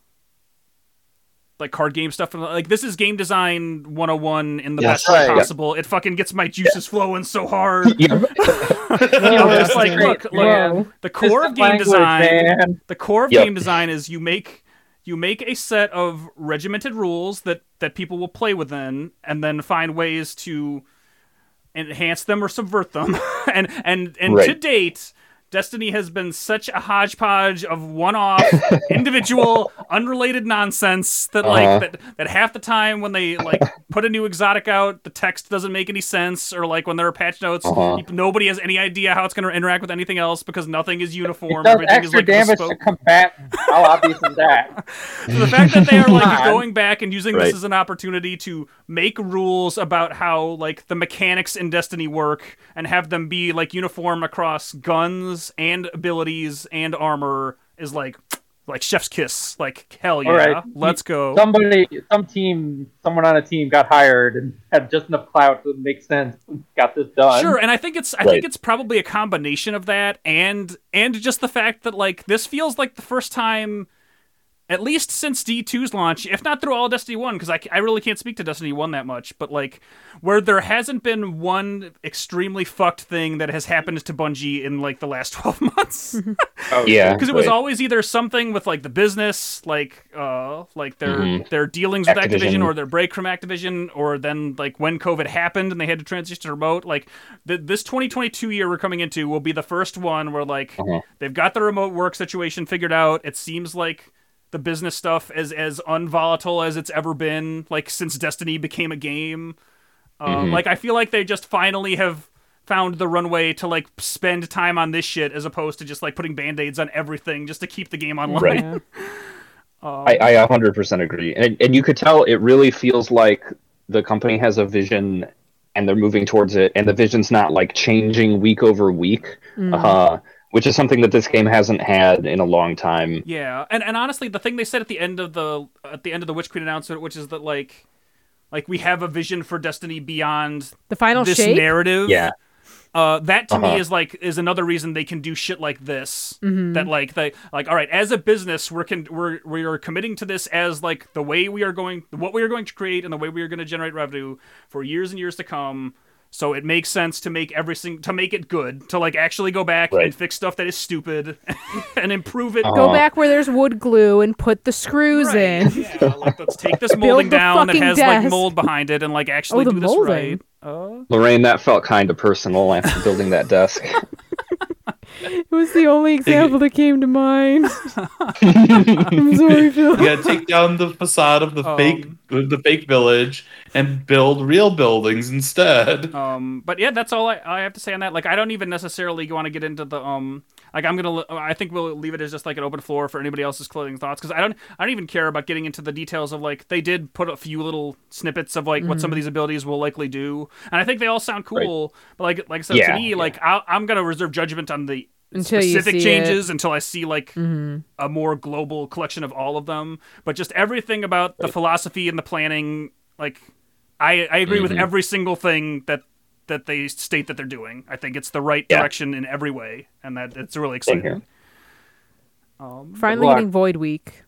like card game stuff, and like this is game design one oh one in the Yes. best way Right. possible. It fucking gets my juices flowing so hard. Yeah. You know, just like Great, look, look, Whoa. the core of System game language, design, man. the core of Yep. game design is you make you make a set of regimented rules that that people will play within, and then find ways to enhance them or subvert them. and and and to Right. date, Destiny has been such a hodgepodge of one-off, individual, unrelated nonsense that like Uh-huh. that, that half the time when they like put a new exotic out, the text doesn't make any sense, or like when there are patch notes, Uh-huh. peop- nobody has any idea how it's going to interact with anything else because nothing is It uniform. does Everything is extra like damage bespoke. to combatants. How obvious is that? So the fact that they are like Come on. going back and using Right. this as an opportunity to make rules about how like the mechanics in Destiny work and have them be like uniform across guns and abilities and armor is like like chef's kiss. Like hell yeah, All right. let's go. Somebody, some team, someone on a team got hired and had just enough clout to make sense. and Got this done. Sure, and I think it's I Right. think it's probably a combination of that and and just the fact that like this feels like the first time, at least since D two's launch, if not through all of Destiny one, because I, I really can't speak to Destiny one that much, but like where there hasn't been one extremely fucked thing that has happened to Bungie in like the last twelve months. Oh, Yeah. Because it was right. always either something with like the business, like uh, like their Mhm. their dealings with Activision. Activision. or their break from Activision, or then like when COVID happened and they had to transition to remote. Like th- this twenty twenty-two year we're coming into will be the first one where like Uh-huh. they've got the remote work situation figured out. It seems like the business stuff is as unvolatile as it's ever been, like since Destiny became a game. Um, Mhm. Like I feel like they just finally have found the runway to like spend time on this shit as opposed to just like putting band-aids on everything just to keep the game online. Right. Yeah. Um, I, I one hundred percent agree. And, and you could tell it really feels like the company has a vision and they're moving towards it. And the vision's not like changing week over week, Mm. uh, which is something that this game hasn't had in a long time. Yeah, and and honestly, the thing they said at the end of the at the end of the Witch Queen announcement, which is that like like we have a vision for Destiny beyond The final this shape. narrative. Yeah. Uh, that to me Uh-huh. is like is another reason they can do shit like this. Mhm. That like they like all right, as a business, we're con- we're we are committing to this as like the way we are going, what we are going to create, and the way we are going to generate revenue for years and years to come. So it makes sense to make everything to make it good, to like actually go back Right. and fix stuff that is stupid and improve it. Uh-huh. Go back where there's wood glue and put the screws Right, in. Yeah, like let's take this Build molding the down that fucking has like desk. mold behind it and like actually Oh, the do this molding. right. Uh, Lorraine, that felt kind of personal after building that desk. It was was the only example that came to mind. I'm sorry, Phil. You gotta take down the facade of the Um, fake the fake village and build real buildings instead. Um, but yeah, that's all I, I have to say on that. Like, I don't even necessarily want to get into the um. Like, I'm gonna. I think we'll leave it as just like an open floor for anybody else's closing thoughts, because I don't. I don't even care about getting into the details of, like, they did put a few little snippets of like mm-hmm. what some of these abilities will likely do, and I think they all sound cool. Right. But like like I said yeah, to me, yeah. like I, I'm gonna reserve judgment on the until specific you see changes it. until I see like mm-hmm. a more global collection of all of them. But just everything about right. the philosophy and the planning, like. I, I agree mm-hmm. with every single thing that that they state that they're doing. I think it's the right yeah. direction in every way, and that it's really exciting. Um, Finally getting Void Week.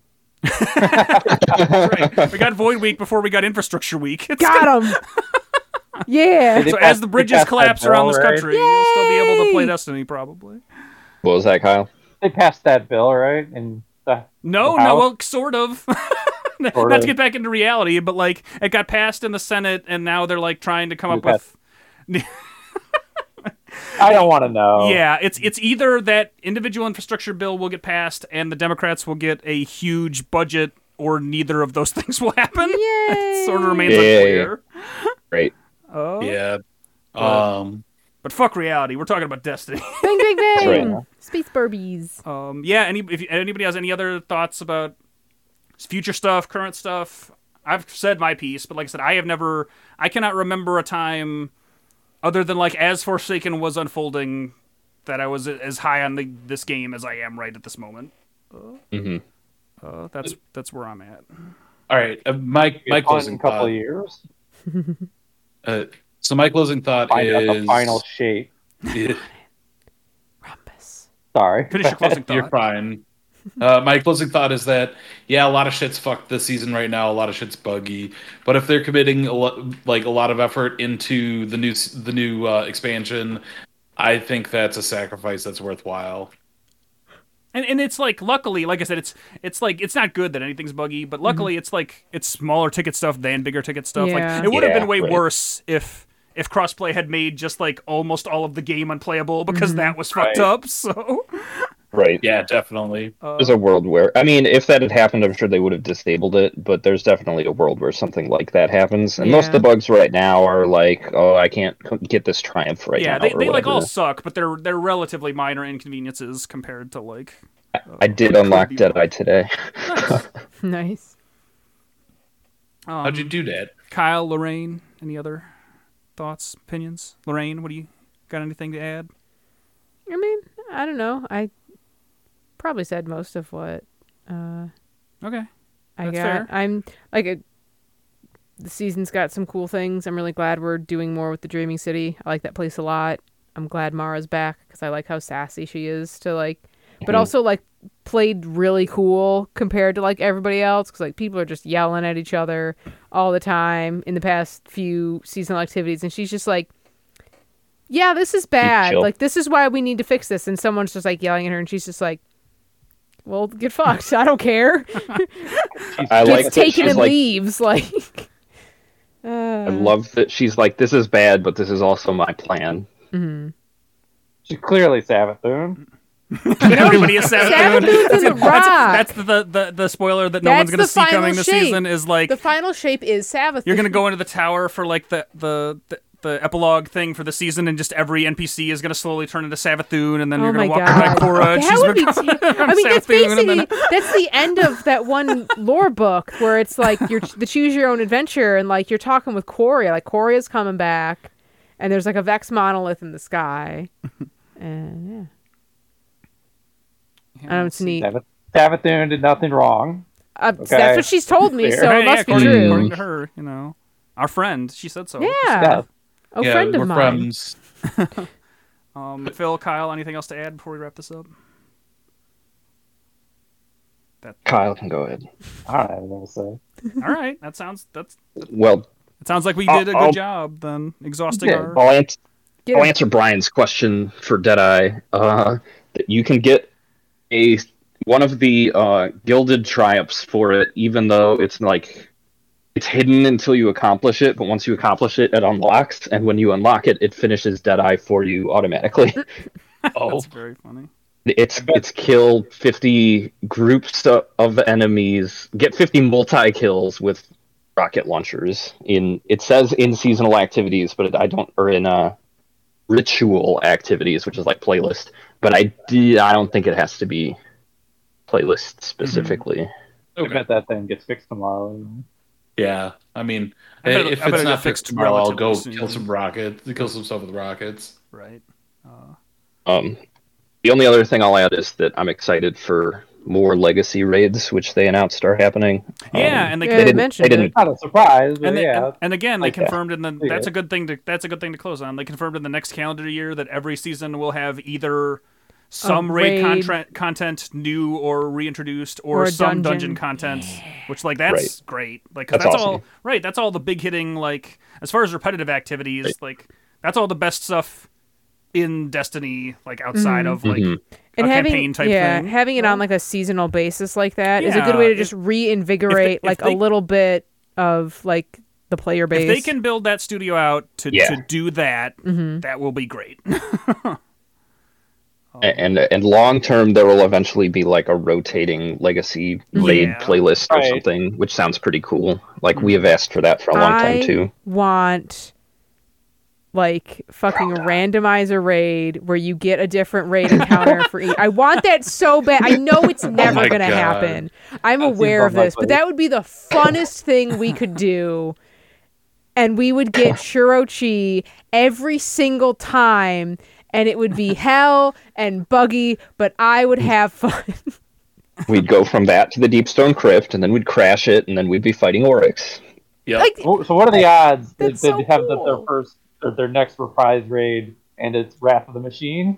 Right. We got Void Week before we got Infrastructure Week. It's got them! Yeah! So as the bridges collapse around this country, Yay! you'll still be able to play Destiny, probably. What was that, Kyle? They passed that bill, right? And the, No, the no, well, sort of. Sort Not of. to get back into reality, but like it got passed in the Senate, and now they're like trying to come We up with. I don't want to know. Yeah, it's it's either that individual infrastructure bill will get passed, and the Democrats will get a huge budget, or neither of those things will happen. Yay! It sort of remains Yeah. unclear. Right. Oh, Yeah. But, Um. but fuck reality. We're talking about Destiny. Bang, bang, bang! Right. Space Barbies. um, yeah. Any if anybody has any other thoughts about future stuff, current stuff, I've said my piece, but like I said, I have never, I cannot remember a time other than like as Forsaken was unfolding that I was as high on the, this game as I am right at this moment. Uh, Mm-hmm. uh, that's that's where I'm at. All right. Uh, my my closing couple thought. of years. Uh, so my closing thought Find is out the final shape. Yeah, Rumpus. Sorry. Finish your closing you're thought. fine. Uh, my closing thought is that yeah, a lot of shit's fucked this season right now. A lot of shit's buggy. But if they're committing a lot, like a lot of effort into the new the new uh, expansion, I think that's a sacrifice that's worthwhile. And and it's like luckily, like I said, it's it's like it's not good that anything's buggy, but luckily mm-hmm. it's like it's smaller ticket stuff than bigger ticket stuff. Yeah. Like it would have Yeah, been way right. worse if if crossplay had made just like almost all of the game unplayable because Mm-hmm. that was fucked Right. up. So Right. Yeah, definitely. uh, There's a world where, I mean, if that had happened, I'm sure they would have disabled it, but there's definitely a world where something like that happens. And most of Yeah. the bugs right now are like, oh, I can't c- get this Triumph right yeah, now. they, or they like all whatever. suck, but they're they're relatively minor inconveniences compared to like. Uh, I did what unlock could be Deadeye today. Nice. Nice. Um, How'd you do that? Kyle, Lorraine, any other thoughts, opinions? Lorraine, what do you got? Anything to add? I mean, I don't know. I probably said most of what uh, Okay. I That's got. fair. I'm like a, the season's got some cool things. I'm really glad we're doing more with the Dreaming City. I like that place a lot. I'm glad Mara's back because I like how sassy she is to like, but also like played really cool compared to like everybody else because like people are just yelling at each other all the time in the past few seasonal activities, and she's just like, yeah, this is bad. chill. Like this is why we need to fix this, and someone's just like yelling at her, and she's just like, well, get fucked. I don't care. I like Gets that taken she's and like, leaves. Like, uh, I love that she's like, this is bad, but this is also my plan. mm-hmm. She's clearly Savathun. Everybody is Savathun. Savathun's in the rock. That's, that's the, the the spoiler that no That's one's going to the see coming final this shape. season is like The final shape is Savathun. you're going to go into the tower for like the the, the the epilogue thing for the season, and just every N P C is going to slowly turn into Savathun, and then Oh you're going my to walk by God. Korra, and That she's would be becoming t- I mean, that's Savathun, and basically then that's the end of that one lore book where it's like you're the choose your own adventure, and like you're talking with Coria, like Coria's coming back, and there's like a Vex monolith in the sky, and yeah, I know it's neat. Savath- Savathun did nothing wrong. Uh, Okay. That's what she's told me, Fair. so Right, it yeah, must be according, true. according to her, you know, our friend, she said so. Yeah, Yeah. a yeah, friend we're of mine. friends. Um, Phil, Kyle, anything else to add before we wrap this up? That Kyle can go ahead. I don't have anything to say. all right. That sounds that's Well, it sounds like we I'll- did a good I'll- job then, exhausting yeah, our. I'll, ans- Get I'll him. answer Brian's question for Deadeye. Uh, that you can get a one of the uh, gilded triumphs for it, even though it's like it's hidden until you accomplish it. But once you accomplish it, it unlocks, and when you unlock it, it finishes Deadeye for you automatically. Oh, That's very funny. It's bet- it's kill fifty groups o- of enemies, get fifty multi kills with rocket launchers. In it says in seasonal activities, but I don't, or in uh ritual activities, which is like playlist. But I d- I don't think it has to be playlist specifically. I bet that thing gets fixed tomorrow. Yeah, I mean, I bet it- if I bet it's it not get fixed fixed tomorrow, I'll go relatively kill soon. some rockets, kill some stuff with rockets. Right. Uh, Um, the only other thing I'll add is that I'm excited for more legacy raids, which they announced are happening. yeah, Um, and they, Yeah, they they didn't. mentioned They didn't. Not a surprise, but and, they, yeah. and, and again, Like they that. confirmed in the. Yeah. That's a good thing to. That's a good thing to close on. They confirmed in the next calendar year that every season will have either some A raid, raid. content content new or reintroduced, or, Or a some dungeon. dungeon content, which like that's Right. great. Like 'cause That's that's, awesome. all right. That's all the big hitting. Like as far as repetitive activities, Right. like that's all the best stuff in Destiny. Like outside of like Mhm. And a having campaign type yeah, thing. having it on like a seasonal basis like that is a good Yeah, way to if- just reinvigorate if like they- a little bit of like the player base. If they can build that studio out to, Yeah. to do that, Mm-hmm. that will be great. And and long term, there will eventually be like a rotating legacy raid Yeah. playlist or Right. something, which sounds pretty cool. Like we have asked for that for a long I time too. want like fucking randomizer raid where you get a different raid encounter for each. I want that so bad. I know it's never my gonna God. happen. I'm That seems aware of this, but unlikely. that would be the funnest thing we could do. And we would get Shirochi every single time, and it would be hell and buggy, but I would have fun. We'd go from that to the Deepstone Crypt, and then we'd crash it, and then we'd be fighting Oryx. Yep. like So so what are the odds that That's they so have the, their cool. first or their next reprise raid and it's Wrath of the Machine?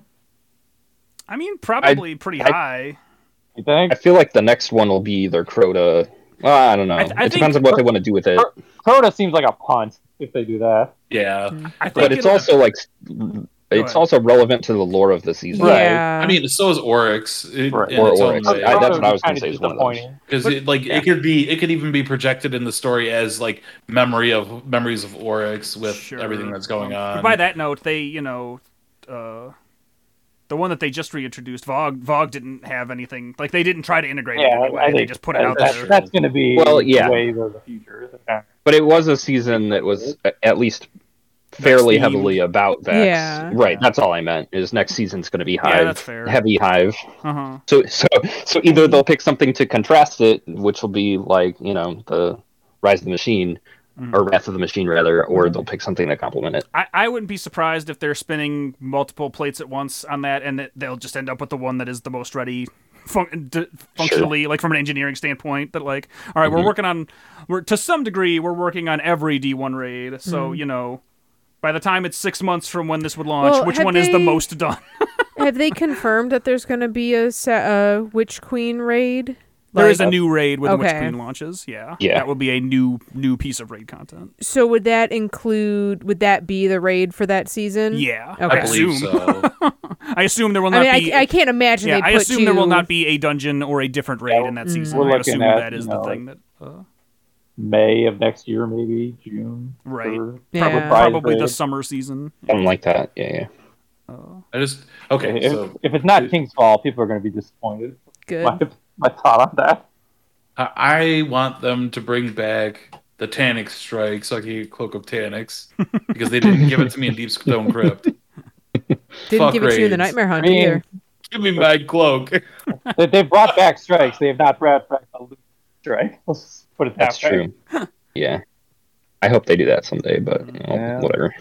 I mean, probably pretty I- high. You think? I feel like the next one will be either Crota. Well, I don't know. I th- I it depends think- on what they want to do with it. Cro- Crota seems like a punt if they do that. yeah. I think But it's it'll- also like it's ahead. also relevant to the lore of the season. Right. Yeah. I mean, so is Oryx. It, Right. in Or its own Oryx. way. I- that's Crota what I was would gonna be say is kinda one of those. disappointing. Because it like yeah. it could be it could even be projected in the story as like memory of memories of Oryx with Sure. everything that's going But on. by that note, they, you know, uh, the one that they just reintroduced, Vogue, Vogue didn't have anything. Like, they didn't try to integrate it Yeah, anyway. I They think just put it that- out that- there. That's going to be Well, yeah. the wave of the future. But it was a season that was a- at least fairly Vex-themed. heavily about Vex. Yeah. Right, that's all I meant. Is next season's going to be Hive, that's fair. heavy Hive. Uh-huh. So so so either they'll pick something to contrast it, which will be like, you know, the Rise of the Machine or Wrath of the Machine rather, or they'll pick something to complement it. I, I wouldn't be surprised if they're spinning multiple plates at once on that, and that they'll just end up with the one that is the most ready fun- d- functionally, like from an engineering standpoint. That like, all right, Mm-hmm. we're working on, we're to some degree, we're working on every D one raid. So you know, by the time it's six months from when this would launch, Well, which have one is the they- most done? Have they confirmed that there's going to be a sa- uh, Witch Queen raid? There is a Like- new raid when Witch Okay. Queen launches. Yeah, Yeah. that will be a new new piece of raid content. So would that include? Would that be the raid for that season? Yeah, Okay. I I believe assume. so. I assume there will I not mean, be. I, I can't imagine yeah, they I put assume there will two- not be a dungeon or a different raid Yeah, in that mm, season. we're I looking assume at, that is you the know, thing that. Uh, May of next year, maybe June. Right. for Yeah. reprise Probably the raid. summer season. Something like that. Yeah, yeah. I just okay. If, So if it's not King's Fall, people are going to be disappointed. Good. My, my thought on that. I I want them to bring back the Tanix strike so I can get Cloak of Tanix because they didn't give it to me in Deep Stone Crypt. Didn't Fuck give it to you in the raids. Nightmare Hunt I mean, either. Give me my cloak. They, they've brought back strikes. They have not brought back a loot strike. Let's just put it that That's way. true. Yeah. I hope they do that someday, but you know, Yeah. whatever.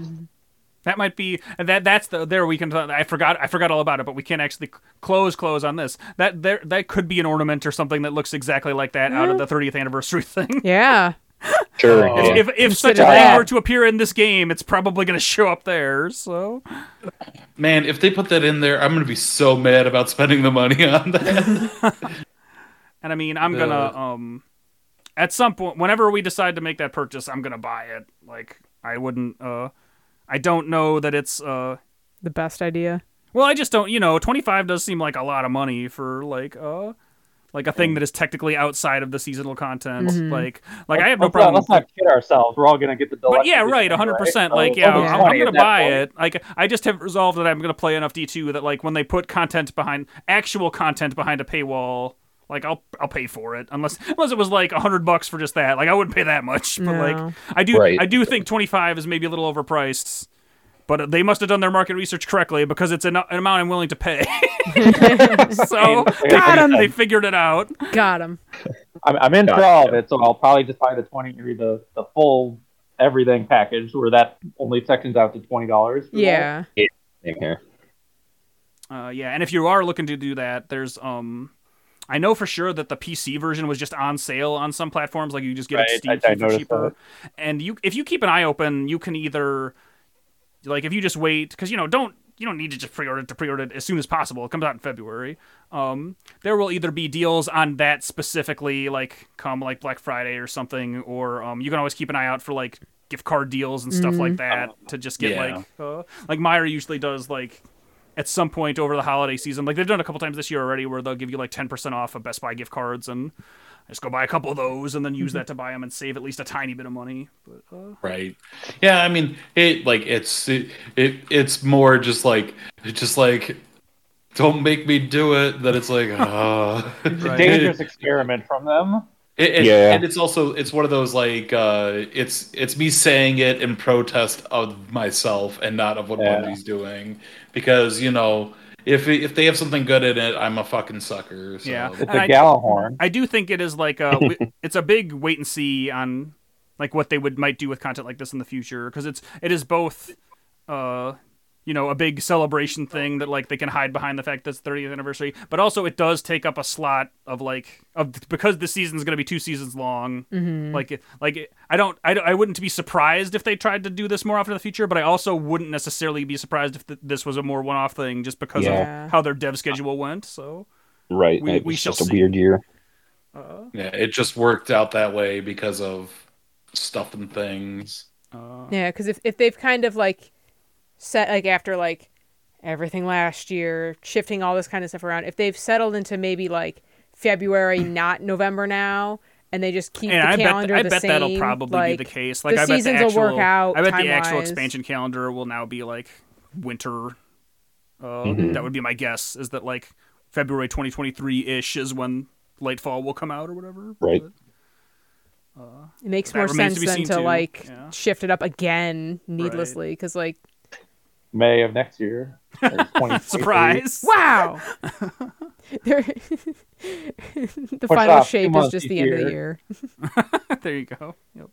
That might be that. That's the there we can. I forgot. I forgot all about it, but we can't actually close close on this. That there that could be an ornament or something that looks exactly like that out of the thirtieth anniversary thing. Yeah. Sure. Oh. yeah. If if such a Consider thing that. were to appear in this game, it's probably going to show up there. So Man, if they put that in there, I'm gonna be so mad about spending the money on that. And I mean, I'm Uh. gonna um, at some point, whenever we decide to make that purchase, I'm gonna buy it. Like I wouldn't. Uh, I don't know that it's. Uh, The best idea. well, I just don't. You know, twenty-five does seem like a lot of money for like. Uh, like a thing that is technically outside of the seasonal content. Mhm. Like, like I have no Let's not- problem. Let's not kid ourselves. We're all gonna get the deluxe. But yeah, edition, right, one hundred percent. right? Like, So yeah, it's I'm, almost I'm twenty gonna at that buy point. it. Like, I just have resolved that I'm gonna play enough D two that like when they put content behind actual content behind a paywall, like I'll I'll pay for it unless unless it was like a hundred bucks for just that. Like I wouldn't pay that much. But No. like I do Right. I do think twenty-five is maybe a little overpriced. But they must have done their market research correctly because it's an, an amount I'm willing to pay. So they, Got 'em. they figured it out. Got him. I'm, I'm in for Gotcha. all of it, so I'll probably just buy the twenty or the the full everything package, where that only sections out to twenty dollars. Yeah. Same here. Uh, yeah, and if you are looking to do that, there's um, I know for sure that the P C version was just on sale on some platforms. Like you just get Right, it Steam I- I for noticed cheaper. And you, if you keep an eye open, you can either, like, if you just wait, because you know, don't you don't need to just pre-order it to pre-order it as soon as possible. It comes out in February. Um, there will either be deals on that specifically, like come like Black Friday or something, or um, you can always keep an eye out for like gift card deals and stuff like that to just get Yeah. like uh, like Meyer usually does like. At some point over the holiday season, like they've done a couple times this year already, where they'll give you like ten percent off of Best Buy gift cards, and just go buy a couple of those, and then use that to buy them and save at least a tiny bit of money. But uh, Right. Yeah, I mean, it like it's it, it it's more just like just like don't make me do it. That it's like uh It's a Right. dangerous experiment from them. It, it- Yeah. and it's also it's one of those like uh, it's it's me saying it in protest of myself and not of what Yeah. Bungie's doing, because you know if if they have something good in it, I'm a fucking sucker. So. Yeah. It's And a I- Gallahorn. I do think it is like a w- it's a big wait and see on like what they would might do with content like this in the future, because it's it is both uh you know a big celebration thing that like they can hide behind the fact that it's thirtieth anniversary, but also it does take up a slot of like of because the season's going to be two seasons long. Mm-hmm. Like like I don't I, don't- I wouldn't be surprised if they tried to do this more often in the future, but I also wouldn't necessarily be surprised if th- this was a more one-off thing just because Yeah. of how their dev schedule went. So Right. We- it we was shall just a see. weird year. uh, Yeah, it just worked out that way because of stuff and things. uh, Yeah, because if, if they've kind of like set like after like everything last year, shifting all this kind of stuff around, if they've settled into maybe like February, not November now, and they just keep and the I bet calendar I the bet same, that'll probably like, be the case. Like the I bet the seasons will actual work out I bet the actual time-wise. expansion calendar will now be like winter. Uh, Mhm. That would be my guess. Is that like February twenty twenty-three ish is when Lightfall will come out or whatever. Right. But, It makes That more remains sense to be than seen, to too. like Yeah. shift it up again needlessly, because like May of next year. or twenty twenty-three. surprise! wow, They're- the final off two shape is months just each the end of the year. year. There you go. Yep.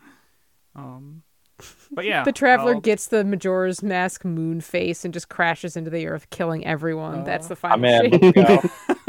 Um, but yeah, The traveler I'll- gets the Majora's Mask moon face and just crashes into the earth, killing everyone. That's the final I'm in. shape. Let's go.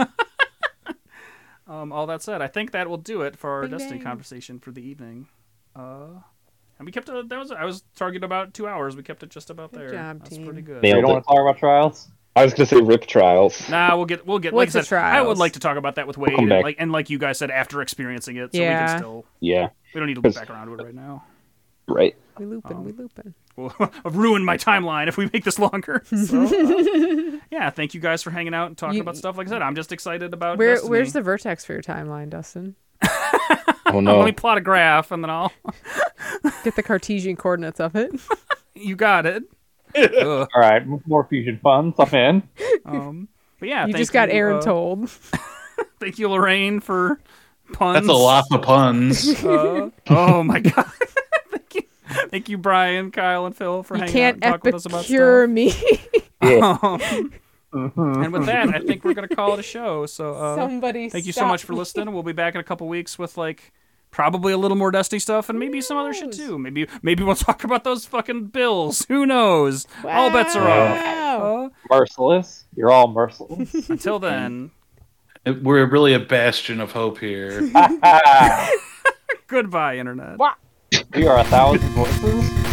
Um, all that said, I think that will do it for our Bing Destiny bang. conversation for the evening. Uh, and we kept it. That was I was targeted about two hours. We kept it just about Good there. job, That's team. pretty good. Nailed You don't it. want to talk about trials? I was gonna say Rip Trials. Nah, we'll get we'll get. What's like I the said, I would trials? like to talk about that with Wade, come and back. like and like you guys said after experiencing it. So we Yeah. can still Yeah. we don't need to loop back around to it right now. Right. We looping, Um, we looping. We'll I've ruined my timeline if we make this longer. So, uh, yeah, thank you guys for hanging out and talking You- about stuff. Like I said, I'm just excited about. Where Destiny. where's the vertex for your timeline, Dustin? Oh no. Let me plot a graph and then I'll. Get the Cartesian coordinates of it. You got it. Ugh. All right, more fusion funds. I'm in. Um, but yeah, you thank just got you, Aaron uh, told. Thank you, Lorraine, for puns. That's a lot of puns. Uh, oh my god. Thank you, thank you, Brian, Kyle, and Phil for You hanging can't out and talking with us about epicure stuff. me. Um, and with that, I think we're gonna call it a show. So uh, Somebody thank you so stop much for me. listening. We'll be back in a couple weeks with like probably a little more Destiny stuff and maybe some other shit knows? too. Maybe maybe we'll talk about those fucking bills. Who knows? All bets are off. Wow. Uh, Merciless. You're all merciless. until then, We're really a bastion of hope here. goodbye, internet. Wow. We are a thousand voices.